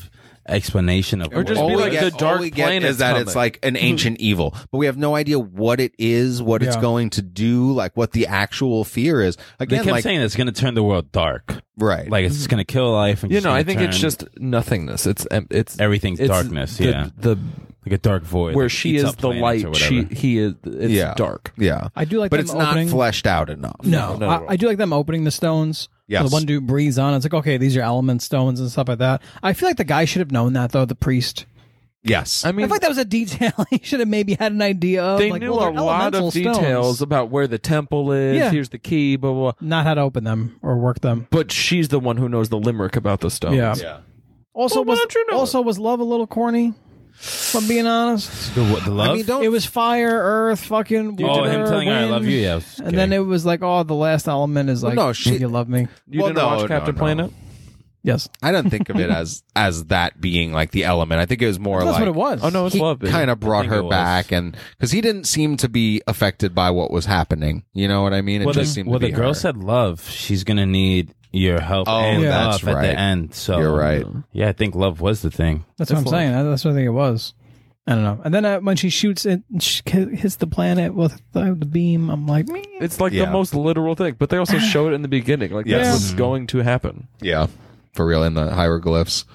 explanation of Or just all be we like get, the dark all we get planet's is that it's coming. like an ancient evil, but we have no idea what it is, what it's Yeah. going to do, like what the actual fear is. They Again, kept like saying it's going to turn the world dark. right, Like it's going to kill life. And You just know, gonna I think it's turn- just nothingness. It's em- it's Everything's it's darkness, the- yeah. the like a dark void. where like she eats is up the planets light. or She whatever. he is. It's yeah, dark. yeah. I do like but them it's opening. not fleshed out enough. No, not at I, all. I do like them opening the stones. Yes. So the one dude breathes on. It's like, okay, these are element stones and stuff like that. I feel like the guy should have known that, though. The priest. Yes, I I mean, feel like that was a detail he should have maybe had an idea of. they like, knew well, a they're lot elemental of details stones. about where the temple is. Yeah. Here's the key. Blah, blah blah. Not how to open them or work them. But she's the one who knows the limerick about the stones. Yeah. yeah. Also, Well, why was don't you know also was love a little corny? If I'm being honest, the, what, the love. I mean, don't it was fire, earth, fucking. oh, water, him telling her I wind. love you. Yeah. I was And then kidding. it was like, oh, the last element is like, no, she- you love me. You Well, didn't no, watch no, Captain no. Planet? Yes, I don't think of it as as that being like the element. I think it was more that's like what it was. Oh no, it's he love. baby. kind of brought think her it was. back, and because he didn't seem to be affected by what was happening. You know what I mean? It well, just the, seemed well, to the be girl her. said love. She's gonna need your help Oh, and that's love at right. the end. So You're right. Yeah, I think love was the thing. That's what I'm It's saying. That's what I think it was. I don't know. And then uh, when she shoots it, she hits the planet with the, the beam. I'm like, "Meh." It's like Yeah. the most literal thing, but they also show it in the beginning. Like Yes. that's what's going to happen. Yeah, for real in the hieroglyphs.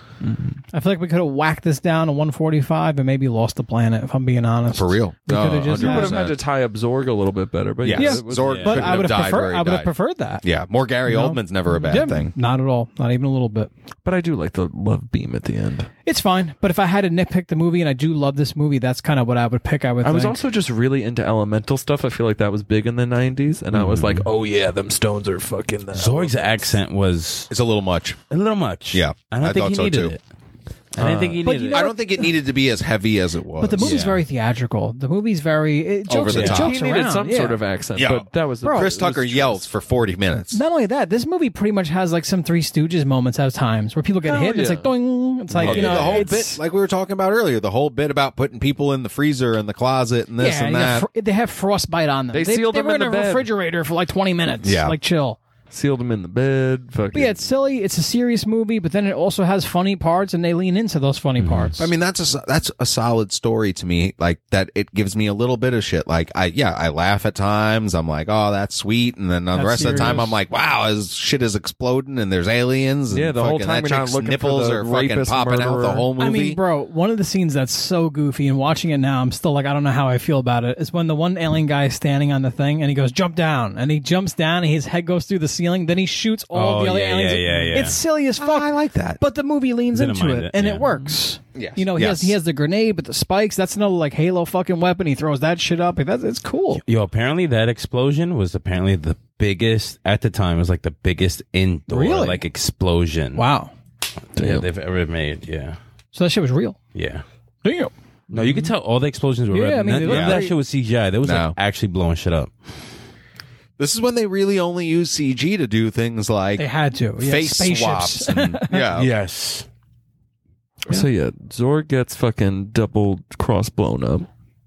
I feel like we could have whacked this down to one forty-five and maybe lost the planet. If I'm being honest, For real. We No, could have just You had- would have had to tie up Zorg a little bit better, but Yes. yeah, Yeah. it was- Zorg Yeah. but couldn't I would have have died where preferred. he I would have died. preferred that. Yeah, more Gary No. Oldman's never a bad Yeah, thing. Not at all. Not even a little bit. But I do like the love beam at the end. It's fine. But if I had to nitpick the movie, and I do love this movie, that's kind of what I would pick. I would. I was think. also just really into elemental stuff. I feel like that was big in the nineties, and I was like, "Oh yeah, them stones are fucking." The Zorg's accent was It's a little much. a little much. Yeah, I don't I think thought he so, needed too. it. I didn't think he But needed you it. know I don't think it needed to be as heavy as it was. But the movie's Yeah. very theatrical. The movie's very it jokes, Over the it top. jokes He needed around. some yeah. sort of accent, Yeah. but that was the Bro, Chris it was Tucker choice. yells for forty minutes. Not only that, this movie pretty much has like some Three Stooges moments at times where people get Hell hit. And it's yeah. like doing. It's like Oh, you yeah. know the whole it's- bit, like we were talking about earlier, the whole bit about putting people in the freezer and the closet and this yeah, and you got that. fr- they have frostbite on them. They sealed they them were in in the a bed. refrigerator for like twenty minutes. Yeah. like chill. Sealed him in the bed. Fucking. But yeah, it's silly. It's a serious movie, but then it also has funny parts, and they lean into those funny parts. I mean, that's a that's a solid story to me. Like that, it gives me a little bit of shit. Like I, yeah, I laugh at times. I'm like, oh, that's sweet, and then on the That's rest of the time, serious. I'm like, wow, as shit is exploding, and there's aliens. And Yeah, the whole fucking time that you're not chick's looking for nipples the are fucking rapist popping out the murderer. whole movie. I mean, bro, one of the scenes that's so goofy, and watching it now, I'm still like, I don't know how I feel about it. Is when the one alien guy is standing on the thing, and he goes, "Jump down," and he jumps down, and his head goes through the ceiling. Then he shoots all Oh, the other yeah, aliens. yeah, yeah, yeah. It's silly as fuck. I like that. But the movie leans Didn't into mind it, it, and yeah. it works. Yes. You know, he has Yes. he has the grenade, but the spikes. That's another like Halo fucking weapon. He throws that shit up. Like, that's it's cool. Yo, apparently that explosion was apparently the biggest at the time. It was like the biggest indoor Really? like explosion. Wow. Yeah, they've ever made. Yeah, So that shit was real. yeah. Damn. No, you could tell all the explosions were Yeah, real. I mean, they none, look none of that very- shit was C G I. They was No. like actually blowing shit up. This is when they really only use C G to do things like They had to. Yeah, face spaceships. swaps. And, yeah. Yes. So yeah, Zorg gets fucking double cross blown up,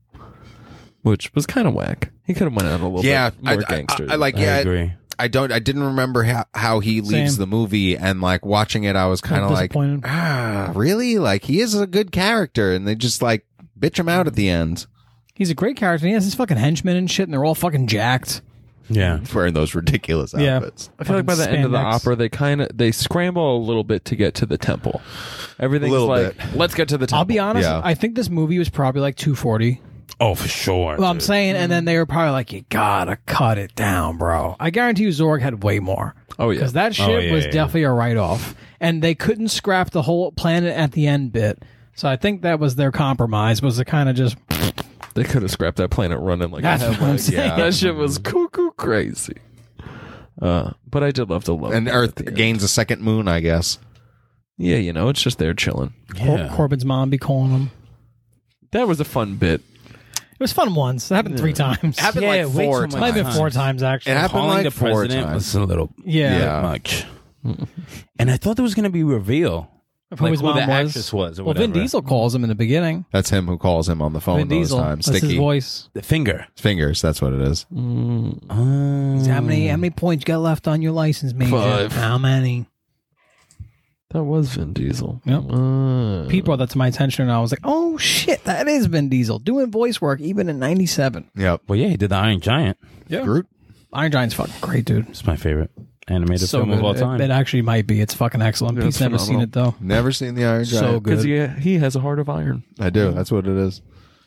which was kind of whack. He could have went out a little Yeah, bit more I, I, gangster. I, I like. I Yeah, agree. I don't. I didn't remember how, how he leaves Same. the movie, and like watching it, I was kind of like, disappointed. ah, really? Like he is a good character, and they just like bitch him out at the end, He's a great character. And he has his fucking henchmen and shit, and they're all fucking jacked. Yeah. wearing those ridiculous Yeah. outfits. I feel like by the fucking end of the spandex. opera, they kind of they scramble a little bit to get to the temple. Everything's Little like, bit. let's get to the temple. I'll be honest. Yeah. I think this movie was probably like two forty. Oh, for sure. Well, I'm dude. saying, and then they were probably like, "You gotta cut it down, bro." I guarantee you, Zorg had way more. Oh, yeah. because that shit Oh, yeah, was yeah. definitely a write off, and they couldn't scrap the whole planet at the end bit. So I think that was their compromise. Was to kind of just They could have scrapped that planet running like That's a what I'm headlight. saying. That shit was cuckoo crazy. Uh, but I did love the love. And at Earth the end. gains a second moon, I guess. Yeah, you know, it's just there chilling. Cor- Yeah. Corbin's mom be calling him. That was a fun bit. It was fun once. It happened three times. It happened Yeah, like way four too times. much. Might have been four times actually. It happened Calling like the four president times. was a little Yeah. Yeah. much. And I thought there was going to be a reveal. Of who Like his who mom the was. actress was or Well, Vin whatever. Diesel calls him in the beginning. That's him who calls him on the phone Vin those Diesel. times. That's his Sticky voice. The finger. fingers. That's what it is. Um, How many? How many points you got left on your license, Major? Five. How many? That was Vin Diesel. Yep. Uh, Pete brought that to my attention, and I was like, "Oh shit, that is Vin Diesel doing voice work even in ninety-seven." Yep. Well, yeah, he did the Iron Giant. Yeah, Groot. Iron Giant's fucking great, dude. It's my favorite animated So film good. of all time. It, it actually might be. It's fucking excellent. Yeah, Pete's it's never seen it though. Never seen the Iron So Giant. good. because he he has a heart of iron. I do. That's what it is.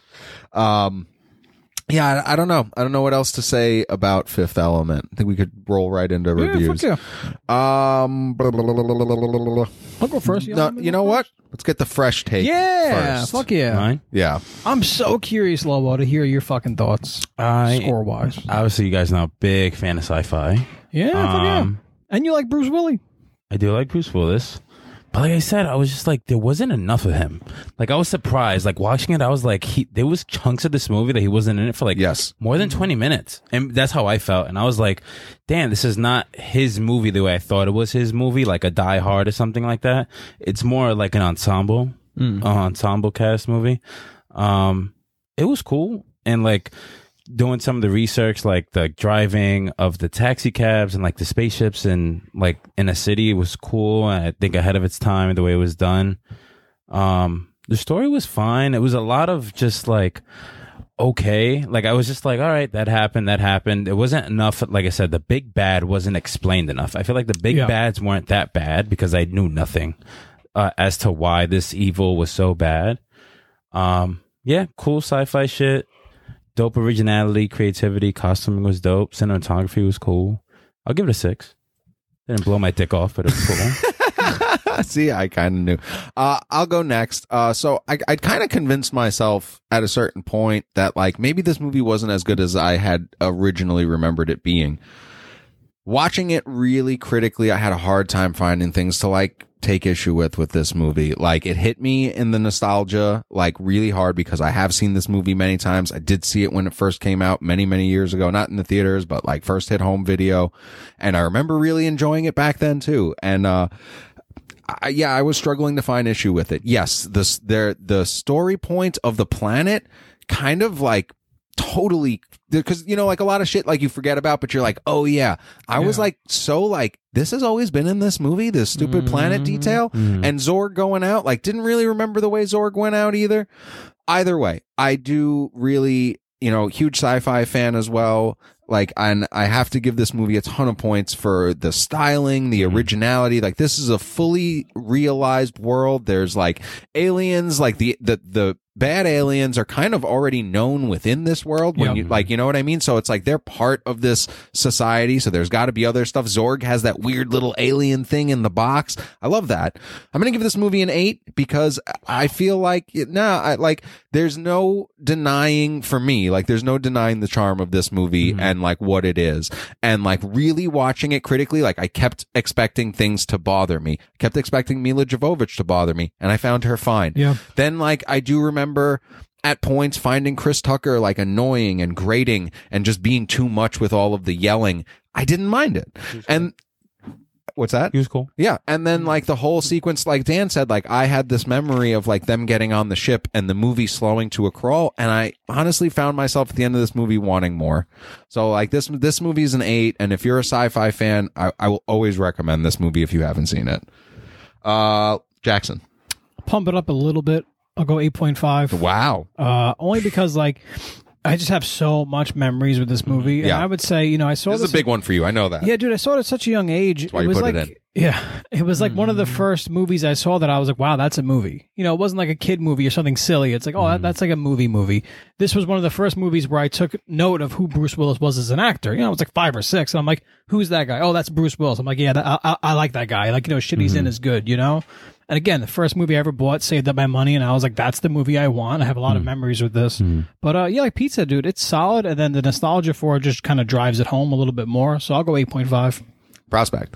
Um, yeah, I, I don't know. I don't know what else to say about Fifth Element. I think we could roll right into Yeah, reviews. fuck yeah. Um, blah, blah, blah, blah, blah, blah, blah, blah. I'll go first. No, you know what? Let's get the fresh take. Yeah, first. fuck yeah. Mine? Yeah. I'm so curious, Lobo, to hear your fucking thoughts, I score wise. obviously you guys know, big fan of sci-fi. Yeah, fuck yeah. Um, And you like Bruce Willis? I do like Bruce Willis. But like I said, I was just like, there wasn't enough of him. Like, I was surprised. Like, watching it, I was like, he, there was chunks of this movie that he wasn't in it for like Yes. more than twenty minutes. And that's how I felt. And I was like, damn, this is not his movie the way I thought it was his movie, like a Die Hard or something like that. It's more like an ensemble, uh, ensemble cast movie. Um, it was cool. And like, doing some of the research, like the driving of the taxi cabs and like the spaceships and like in a city was cool. And I think ahead of its time, the way it was done. Um, the story was fine. It was a lot of just like, okay. Like I was just like, all right, that happened. That happened. It wasn't enough. Like I said, the big bad wasn't explained enough. I feel like the big Yeah. bads weren't that bad because I knew nothing uh, as to why this evil was so bad. Um, yeah, cool sci-fi shit. Dope originality, creativity, costuming was dope. Cinematography was cool. I'll give it a six. Didn't blow my dick off, but it was cool. See, I kind of knew. Uh, I'll go next. Uh, so I, I kind of convinced myself at a certain point that like maybe this movie wasn't as good as I had originally remembered it being. Watching it really critically, I had a hard time finding things to like take issue with with this movie. Like it hit me in the nostalgia like really hard because I have seen this movie many times. I did see it when it first came out many, many years ago, not in the theaters, but like first hit home video. And I remember really enjoying it back then too. And, uh, I, yeah, I was struggling to find issue with it. Yes, this there the story point of the planet kind of like totally, because you know, like a lot of shit like you forget about, but you're like, oh yeah, I was Yeah. like so like this has always been in this movie, this stupid planet detail, and Zorg going out. Like, didn't really remember the way Zorg went out either. Either way, I do really, you know, huge sci-fi fan as well. Like, and I have to give this movie a ton of points for the styling, the originality. Like, this is a fully realized world. There's like aliens, like the, the, the bad aliens are kind of already known within this world when Yep. you, like, you know what I mean? So it's like they're part of this society. So there's got to be other stuff. Zorg has that weird little alien thing in the box. I love that. I'm going to give this movie an eight because I feel like, nah, I like, there's no denying for me, like, there's no denying the charm of this movie Mm-hmm. and like what it is. And like really watching it critically, like I kept expecting things to bother me, kept expecting Mila Jovovich to bother me, and I found her fine. Yeah. Then like I do remember at points finding Chris Tucker like annoying and grating and just being too much with all of the yelling. I didn't mind it. And what's that? He was cool. Yeah. And then like the whole sequence, like Dan said, like I had this memory of like them getting on the ship and the movie slowing to a crawl. And I honestly found myself at the end of this movie wanting more. So like this, this movie is an eight. And if you're a sci-fi fan, I, I will always recommend this movie if you haven't seen it. Uh, Jackson. Pump it up a little bit. I'll go eight point five. Wow. Uh, only because like I just have so much memories with this movie. And Yeah. I would say, you know, I saw This this is a big one for you. I know that. Yeah, dude, I saw it at such a young age. why it you was put like, it in. yeah, it was like one of the first movies I saw that I was like, wow, that's a movie. You know, it wasn't like a kid movie or something silly. It's like, oh, that, that's like a movie movie. This was one of the first movies where I took note of who Bruce Willis was as an actor. You know, I was like five or six, and I'm like, who's that guy? Oh, that's Bruce Willis. I'm like, yeah, that, I, I, I like that guy. Like, you know, shit he's in is good. You know. And again, the first movie I ever bought, saved up my money, and I was like, that's the movie I want. I have a lot of memories with this. But uh, yeah, like Pizza, dude, it's solid. And then the nostalgia for it just kind of drives it home a little bit more. So I'll go eight point five. Prospect.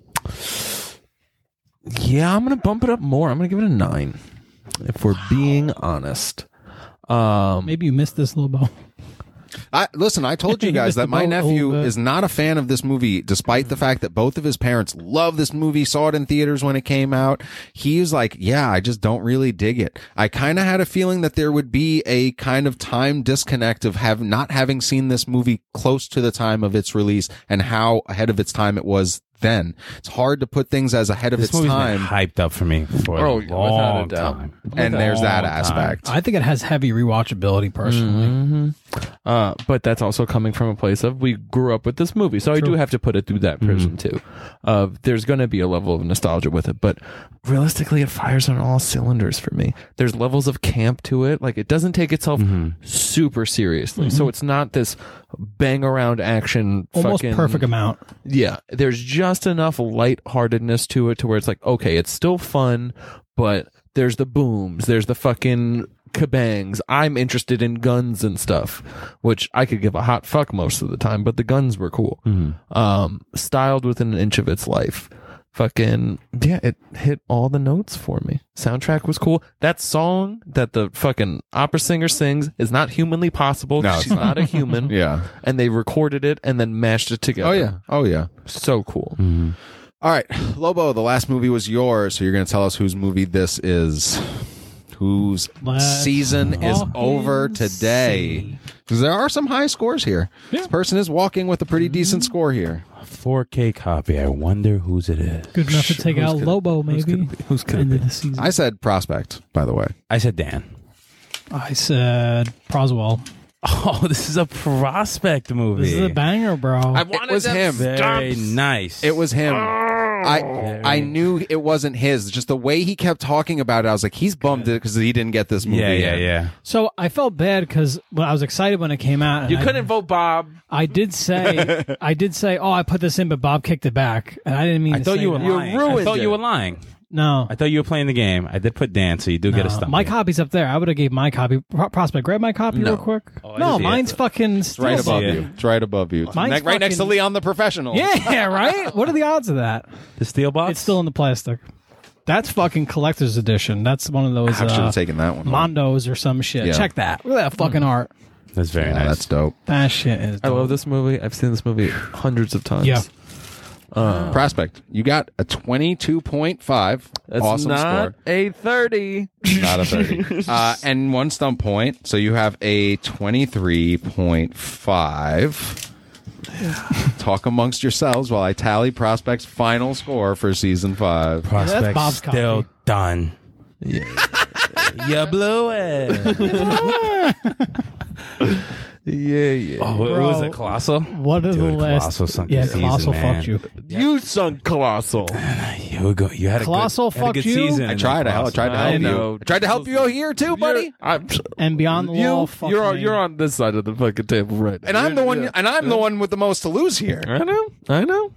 Yeah, I'm gonna bump it up more. I'm gonna give it a nine. If we're being honest. Um, Maybe you missed this, Lobo. I, listen, I told you You guys missed that the my boat a nephew little bit. is not a fan of this movie, despite the fact that both of his parents love this movie, saw it in theaters when it came out. He's like, yeah, I just don't really dig it. I kind of had a feeling that there would be a kind of time disconnect of have not having seen this movie close to the time of its release and how ahead of its time it was then. It's hard to put things as ahead of This its movie's time. been hyped up for me for Oh, a yeah, long without a doubt. time. And there's that Long time. aspect. I think it has heavy rewatchability personally. Mm-hmm. Uh, but that's also coming from a place of we grew up with this movie, so I do have to put it through that prism too. Uh, there's going to be a level of nostalgia with it, but realistically, it fires on all cylinders for me. There's levels of camp to it, like it doesn't take itself super seriously, so it's not this bang around action. Almost fucking, perfect amount. Yeah, there's just enough lightheartedness to it to where it's like, okay, it's still fun, but there's the booms, there's the fucking kabangs. I'm interested in guns and stuff, which I could give a hot fuck most of the time, but the guns were cool. Um, styled within an inch of its life. Fucking, yeah, it hit all the notes for me. Soundtrack was cool. That song that the fucking opera singer sings is not humanly possible. No, it's She's not a human. Yeah. And they recorded it and then mashed it together. Oh, yeah. Oh, yeah. So cool. All right. Lobo, the last movie was yours, so you're going to tell us whose movie this is. Whose Let's season is fucking over today. see. Because there are some high scores here. This person is walking with a pretty decent score here. four K copy. I wonder whose it is. Good enough to take Who's out gonna- Lobo, who's maybe. gonna be- who's gonna End be? of the season. I said Prospect, by the way. I said Dan. I said Proswell. Oh, this is a prospect movie. This is a banger, bro. It was him. Very nice. It was him. I I knew it wasn't his. Just the way he kept talking about it, I was like, he's bummed because he didn't get this movie. Yeah, yeah, in. yeah. So I felt bad because when I was excited when it came out. and You I- couldn't vote Bob. I did say, I did say, oh, I put this in, but Bob kicked it back, and I didn't mean. I to thought say you were that. lying. I ruined thought it. you were lying. No, I thought you were playing the game. I did put Dan, so you do get a no. stump. My copy's up there. I would have gave my copy. Pro- Prospect, grab my copy No. real quick. Oh, I no, see it. mine's fucking It's right still- above see it. you. It's right above you. It's Mine's ne- right next to fucking- Leon the Professional. Yeah, right. What are the odds of that? The steel box? It's still in the plastic. That's fucking collector's edition. That's one of those I should uh, have taken that one. Mondos or some shit. Yeah. Check that. Look at that fucking art. That's very Yeah, nice. that's dope. That shit is. I dope. love this movie. I've seen this movie hundreds of times. Yeah. Prospect, you got a twenty-two point five. That's Awesome not score. a thirty. Not a thirty. uh, and one stump point. So you have a twenty-three point five. Talk amongst yourselves while I tally Prospect's final score for season five. Prospect That's Bob's still copy. done. Yeah. You blew it. Yeah, yeah. Oh, Bro. was it Colossal? What are the Dude, last? Colossal sunk yeah, your season, Colossal man. fucked you. You sunk Colossal. You, go, you had a Colossal good, had a good fucked you? season. I in tried. that I, I tried to Colossal. help I you. know. I tried to help you out here too, buddy. You're, I'm, And beyond the you, wall. fuck you're on, me. you're on this side of the fucking table, right? And I'm the one. And I'm the one with the most to lose here. I know. I know.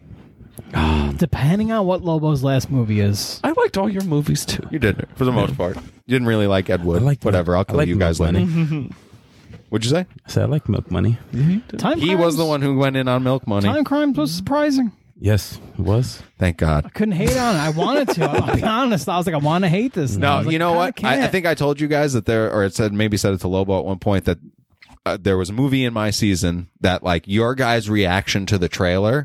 Depending on what Lobo's last movie is. I liked all your movies too. You did for the most part. You didn't really like Ed Wood. I like Whatever. I'll I kill like you guys Milk later. Money. What'd you say? I said I like Milk Money. Time He was the one who went in on Milk Money. Time Crimes was surprising. Yes, it was. Thank God. I couldn't hate on it. I wanted to. I'll be honest. I was like, I want to hate this. And I No, was like, you know kinda what? I, I can't. think I told you guys that there, or it said maybe said it to Lobo at one point that uh, there was a movie in my season that like your guys' reaction to the trailer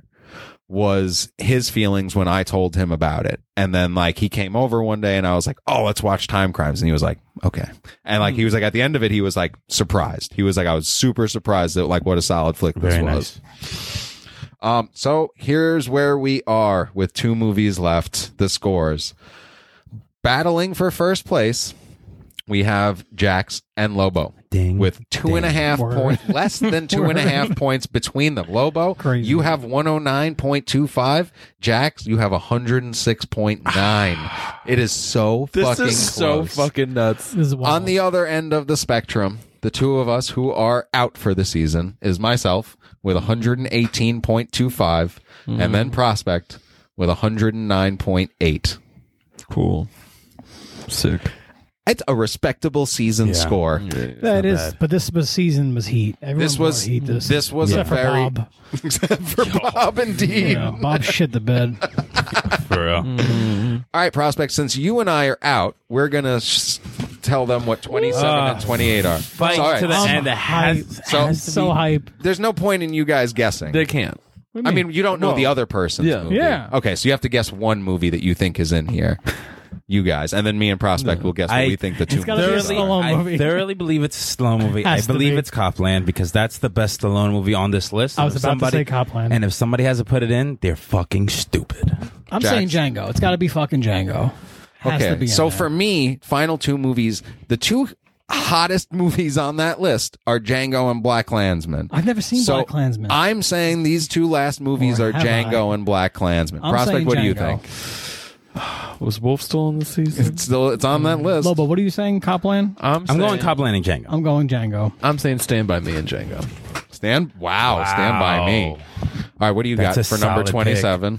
was his feelings when I told him about it. And then like he came over one day and I was like, oh, let's watch Time Crimes. And he was like, okay. And like he was like at the end of it, he was like surprised. He was like, I was super surprised at like what a solid flick this Very was. nice. Um, so here's where we are with two movies left. The scores battling for first place. We have Jax and Lobo Ding, with two and a half Word. points, less than two and a half points between them. Lobo, Crazy. you have one oh nine point two five. Jax, you have one oh six point nine. It is so This fucking is so close. fucking nuts. This is wild. On the other end of the spectrum, the two of us who are out for the season is myself with one eighteen point two five, Mm-hmm. and then Prospect with one oh nine point eight. Cool. Sick. It's a respectable season Yeah. score. that is, bad. but this was season was heat. Everyone This was brought heat. This, this was except a for very Bob. except for Bob indeed. Yeah, Bob shit the bed. For real. All right, Prospect. Since you and I are out, we're gonna sh- tell them what twenty-seven Uh, and twenty-eight are. Fight So, all right, to the I'm end. It has, So- has to So be- hype. There's no point in you guys guessing. They can't. I mean, you don't know Well, the other person's yeah. movie. Yeah. Okay, so you have to guess one movie that you think is in here. you guys, and then me and Prospect will guess what I- we think the two It's gotta be a movies Thoroughly, are. Stallone I movie. thoroughly believe it's a Stallone movie. I Has to believe be. it's Copland because that's the best Stallone movie on this list. I And was if about somebody, to say Copland. And if somebody hasn't put it in, they're fucking stupid. I'm Jax. saying Django. It's got to be fucking Django. Has to Okay, be in so there. for me, final two movies, the two hottest movies on that list are Django and Black Klansman. I've never seen So Black Klansman. I'm saying these two last movies Or are have Django I? and Black Klansman. I'm Prospect, saying what do you Django. think? Was Wolf still in the season? It's still it's on that list. Lobo, what are you saying, Copland? I'm, I'm going saying- Copland and Django. I'm going Django. I'm saying Stand By Me and Django. Stand wow, stand by me. Wow. All right, what do you That's got a for number solid twenty-seven?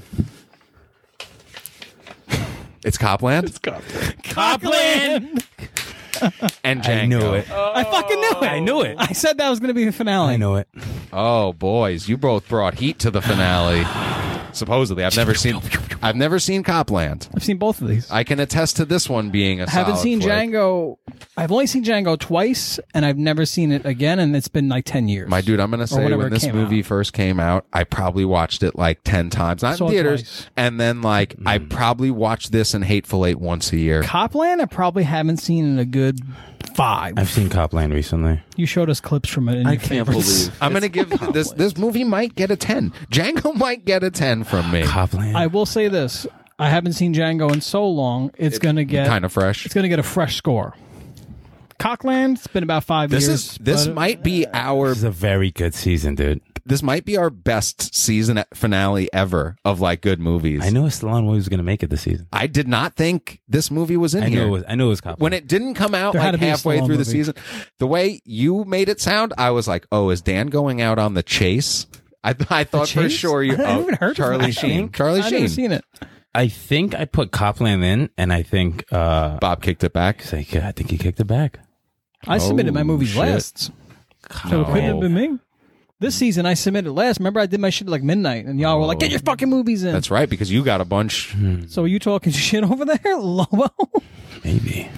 It's Copland It's Copland. Copland. and Django. I knew it. I fucking knew it. I knew it. I said that was going to be the finale. I know it. Oh boys, you both brought heat to the finale. Supposedly, I've never seen. I've never seen Copland. I've seen both of these. I can attest to this one being a. I haven't solid seen flick. Django. I've only seen Django twice, and I've never seen it again, and it's been like ten years. My dude, I'm gonna say whenever when it this came movie out. first came out, I probably watched it like ten times, not Saw in it theaters, twice. and then like I Mm. probably watched this and Hateful Eight once a year. Copland, I probably haven't seen in a good five. I've seen Copland recently. You showed us clips from it. In I your can't favorites. believe. I'm gonna give this this movie might get a ten. Django might get a ten from me. Copland. I will say this: I haven't seen Django in so long. It's gonna get Kind of fresh. It's gonna get a fresh score. Cockland. It's been about five This years. is this but- might be our This is a very good season, dude. this might be our best season finale ever of like good movies. I knew Stallone was going to make it this season. I did not think this movie was in I here. knew it was. I knew it was Copland. When it didn't come out There had like to be a halfway Stallone through the movie. season, the way you made it sound, I was like, "Oh, is Dan going out on the chase?" I, I thought for Chase? sure you. I haven't Oh, even heard of Charlie that. Sheen. Charlie I've never Sheen. seen it. I think I put Copland in, and I think uh, Bob kicked it back. it's like, I think he kicked it back. I submitted my Oh, movies shit. last, so it couldn't have been me. This season, I submitted last. Remember, I did my shit at like midnight, and y'all were like, "Get your fucking movies in." That's right, because you got a bunch. So are you talking shit over there, Lobo? Maybe.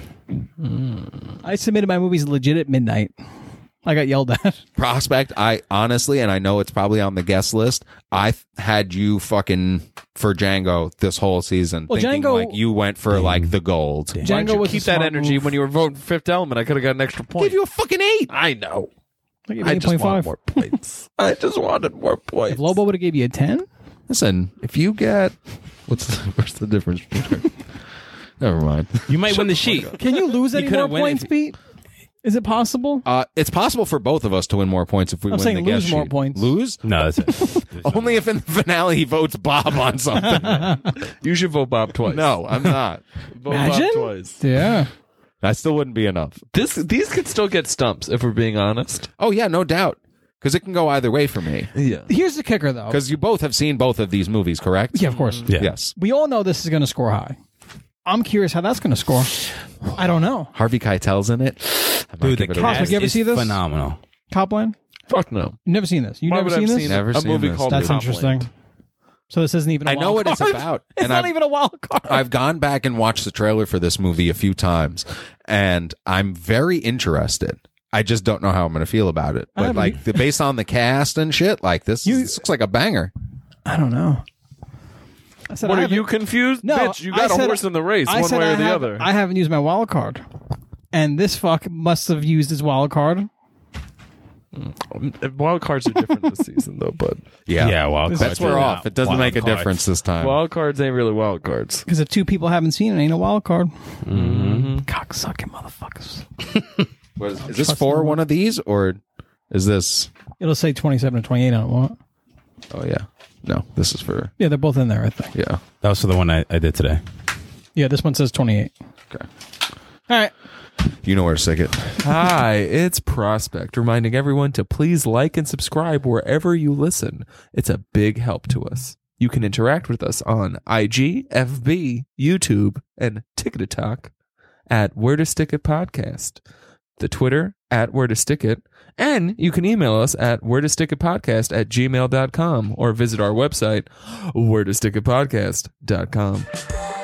I submitted my movies legit at midnight. I got yelled at. Prospect, I honestly, and I know it's probably on the guest list, I th- had you fucking for Django this whole season. Well, thinking Django- like you went for like the gold. Why Django didn't you was keep a that smart energy move. when you were voting for Fifth Element? I could have got an extra point. Give you a fucking eight. I know. I gave I you just eight point wanted five. more points. I just wanted more points. If Lobo would have gave you a ten, Listen, if you get what's the, what's the difference between? Never mind. You might win the sheet. can you lose any couldn't more win points, if- Pete? Is it possible? Uh, it's possible for both of us to win more points if we I'm win saying the lose guest more sheet. points. Lose No, that's it. only if in the finale he votes Bob on something. You should vote Bob twice. No, I'm not. vote Imagine? Bob twice. Yeah. That still wouldn't be enough. This these could still get stumps if we're being honest. Oh yeah, no doubt. Because it can go either way for me. Yeah. Here's the kicker, though. Because you both have seen both of these movies, correct? Yeah, of course. Yeah. Yes. We all know this is going to score high. I'm curious how that's going to score. I don't know. Harvey Keitel's in it. I might Dude, the give it a Prospect, cast you ever is see this? phenomenal. Copland? Fuck no. You've never seen this. You've Why never would I seen have this? seen Never a seen movie this. called That's Copland? interesting. So this isn't even a I know wild what it's card? about, It's and not I've- even a wild card. I've gone back and watched the trailer for this movie a few times, and I'm very interested. I just don't know how I'm going to feel about it. But haven't- like, the, based on the cast and shit, like this, You- this looks like a banger. I don't know. I said What I are you haven't- confused? No, Bitch, you I got a said- horse in the race, I one said way I or the haven't- other. I haven't used my wild card. And this fuck must have used his wild card. Wild cards are different this season, though, but Yeah, Yeah, wild That's cards we're are off. It doesn't wild make a cards. difference this time. wild cards ain't really wild cards. Because if two people haven't seen it, ain't a wild card. Mm-hmm. Cocksucking motherfuckers. What is, is this for one of these, or is this? It'll say twenty-seven and twenty-eight on it, won't it? Oh yeah, no, this is for Yeah, they're both in there, I think. yeah. That was for the one I, I did today. Yeah, this one says twenty-eight. Okay, All right. you know where to stick it. Hi, it's Prospect, reminding everyone to please like and subscribe wherever you listen. It's a big help to us. You can interact with us on I G, F B, YouTube, and TikTok at Where to Stick It Podcast, the Twitter at Where to Stick It, and you can email us at Where to Stick It Podcast at gmail dot com or visit our website, where to stick it podcast dot com.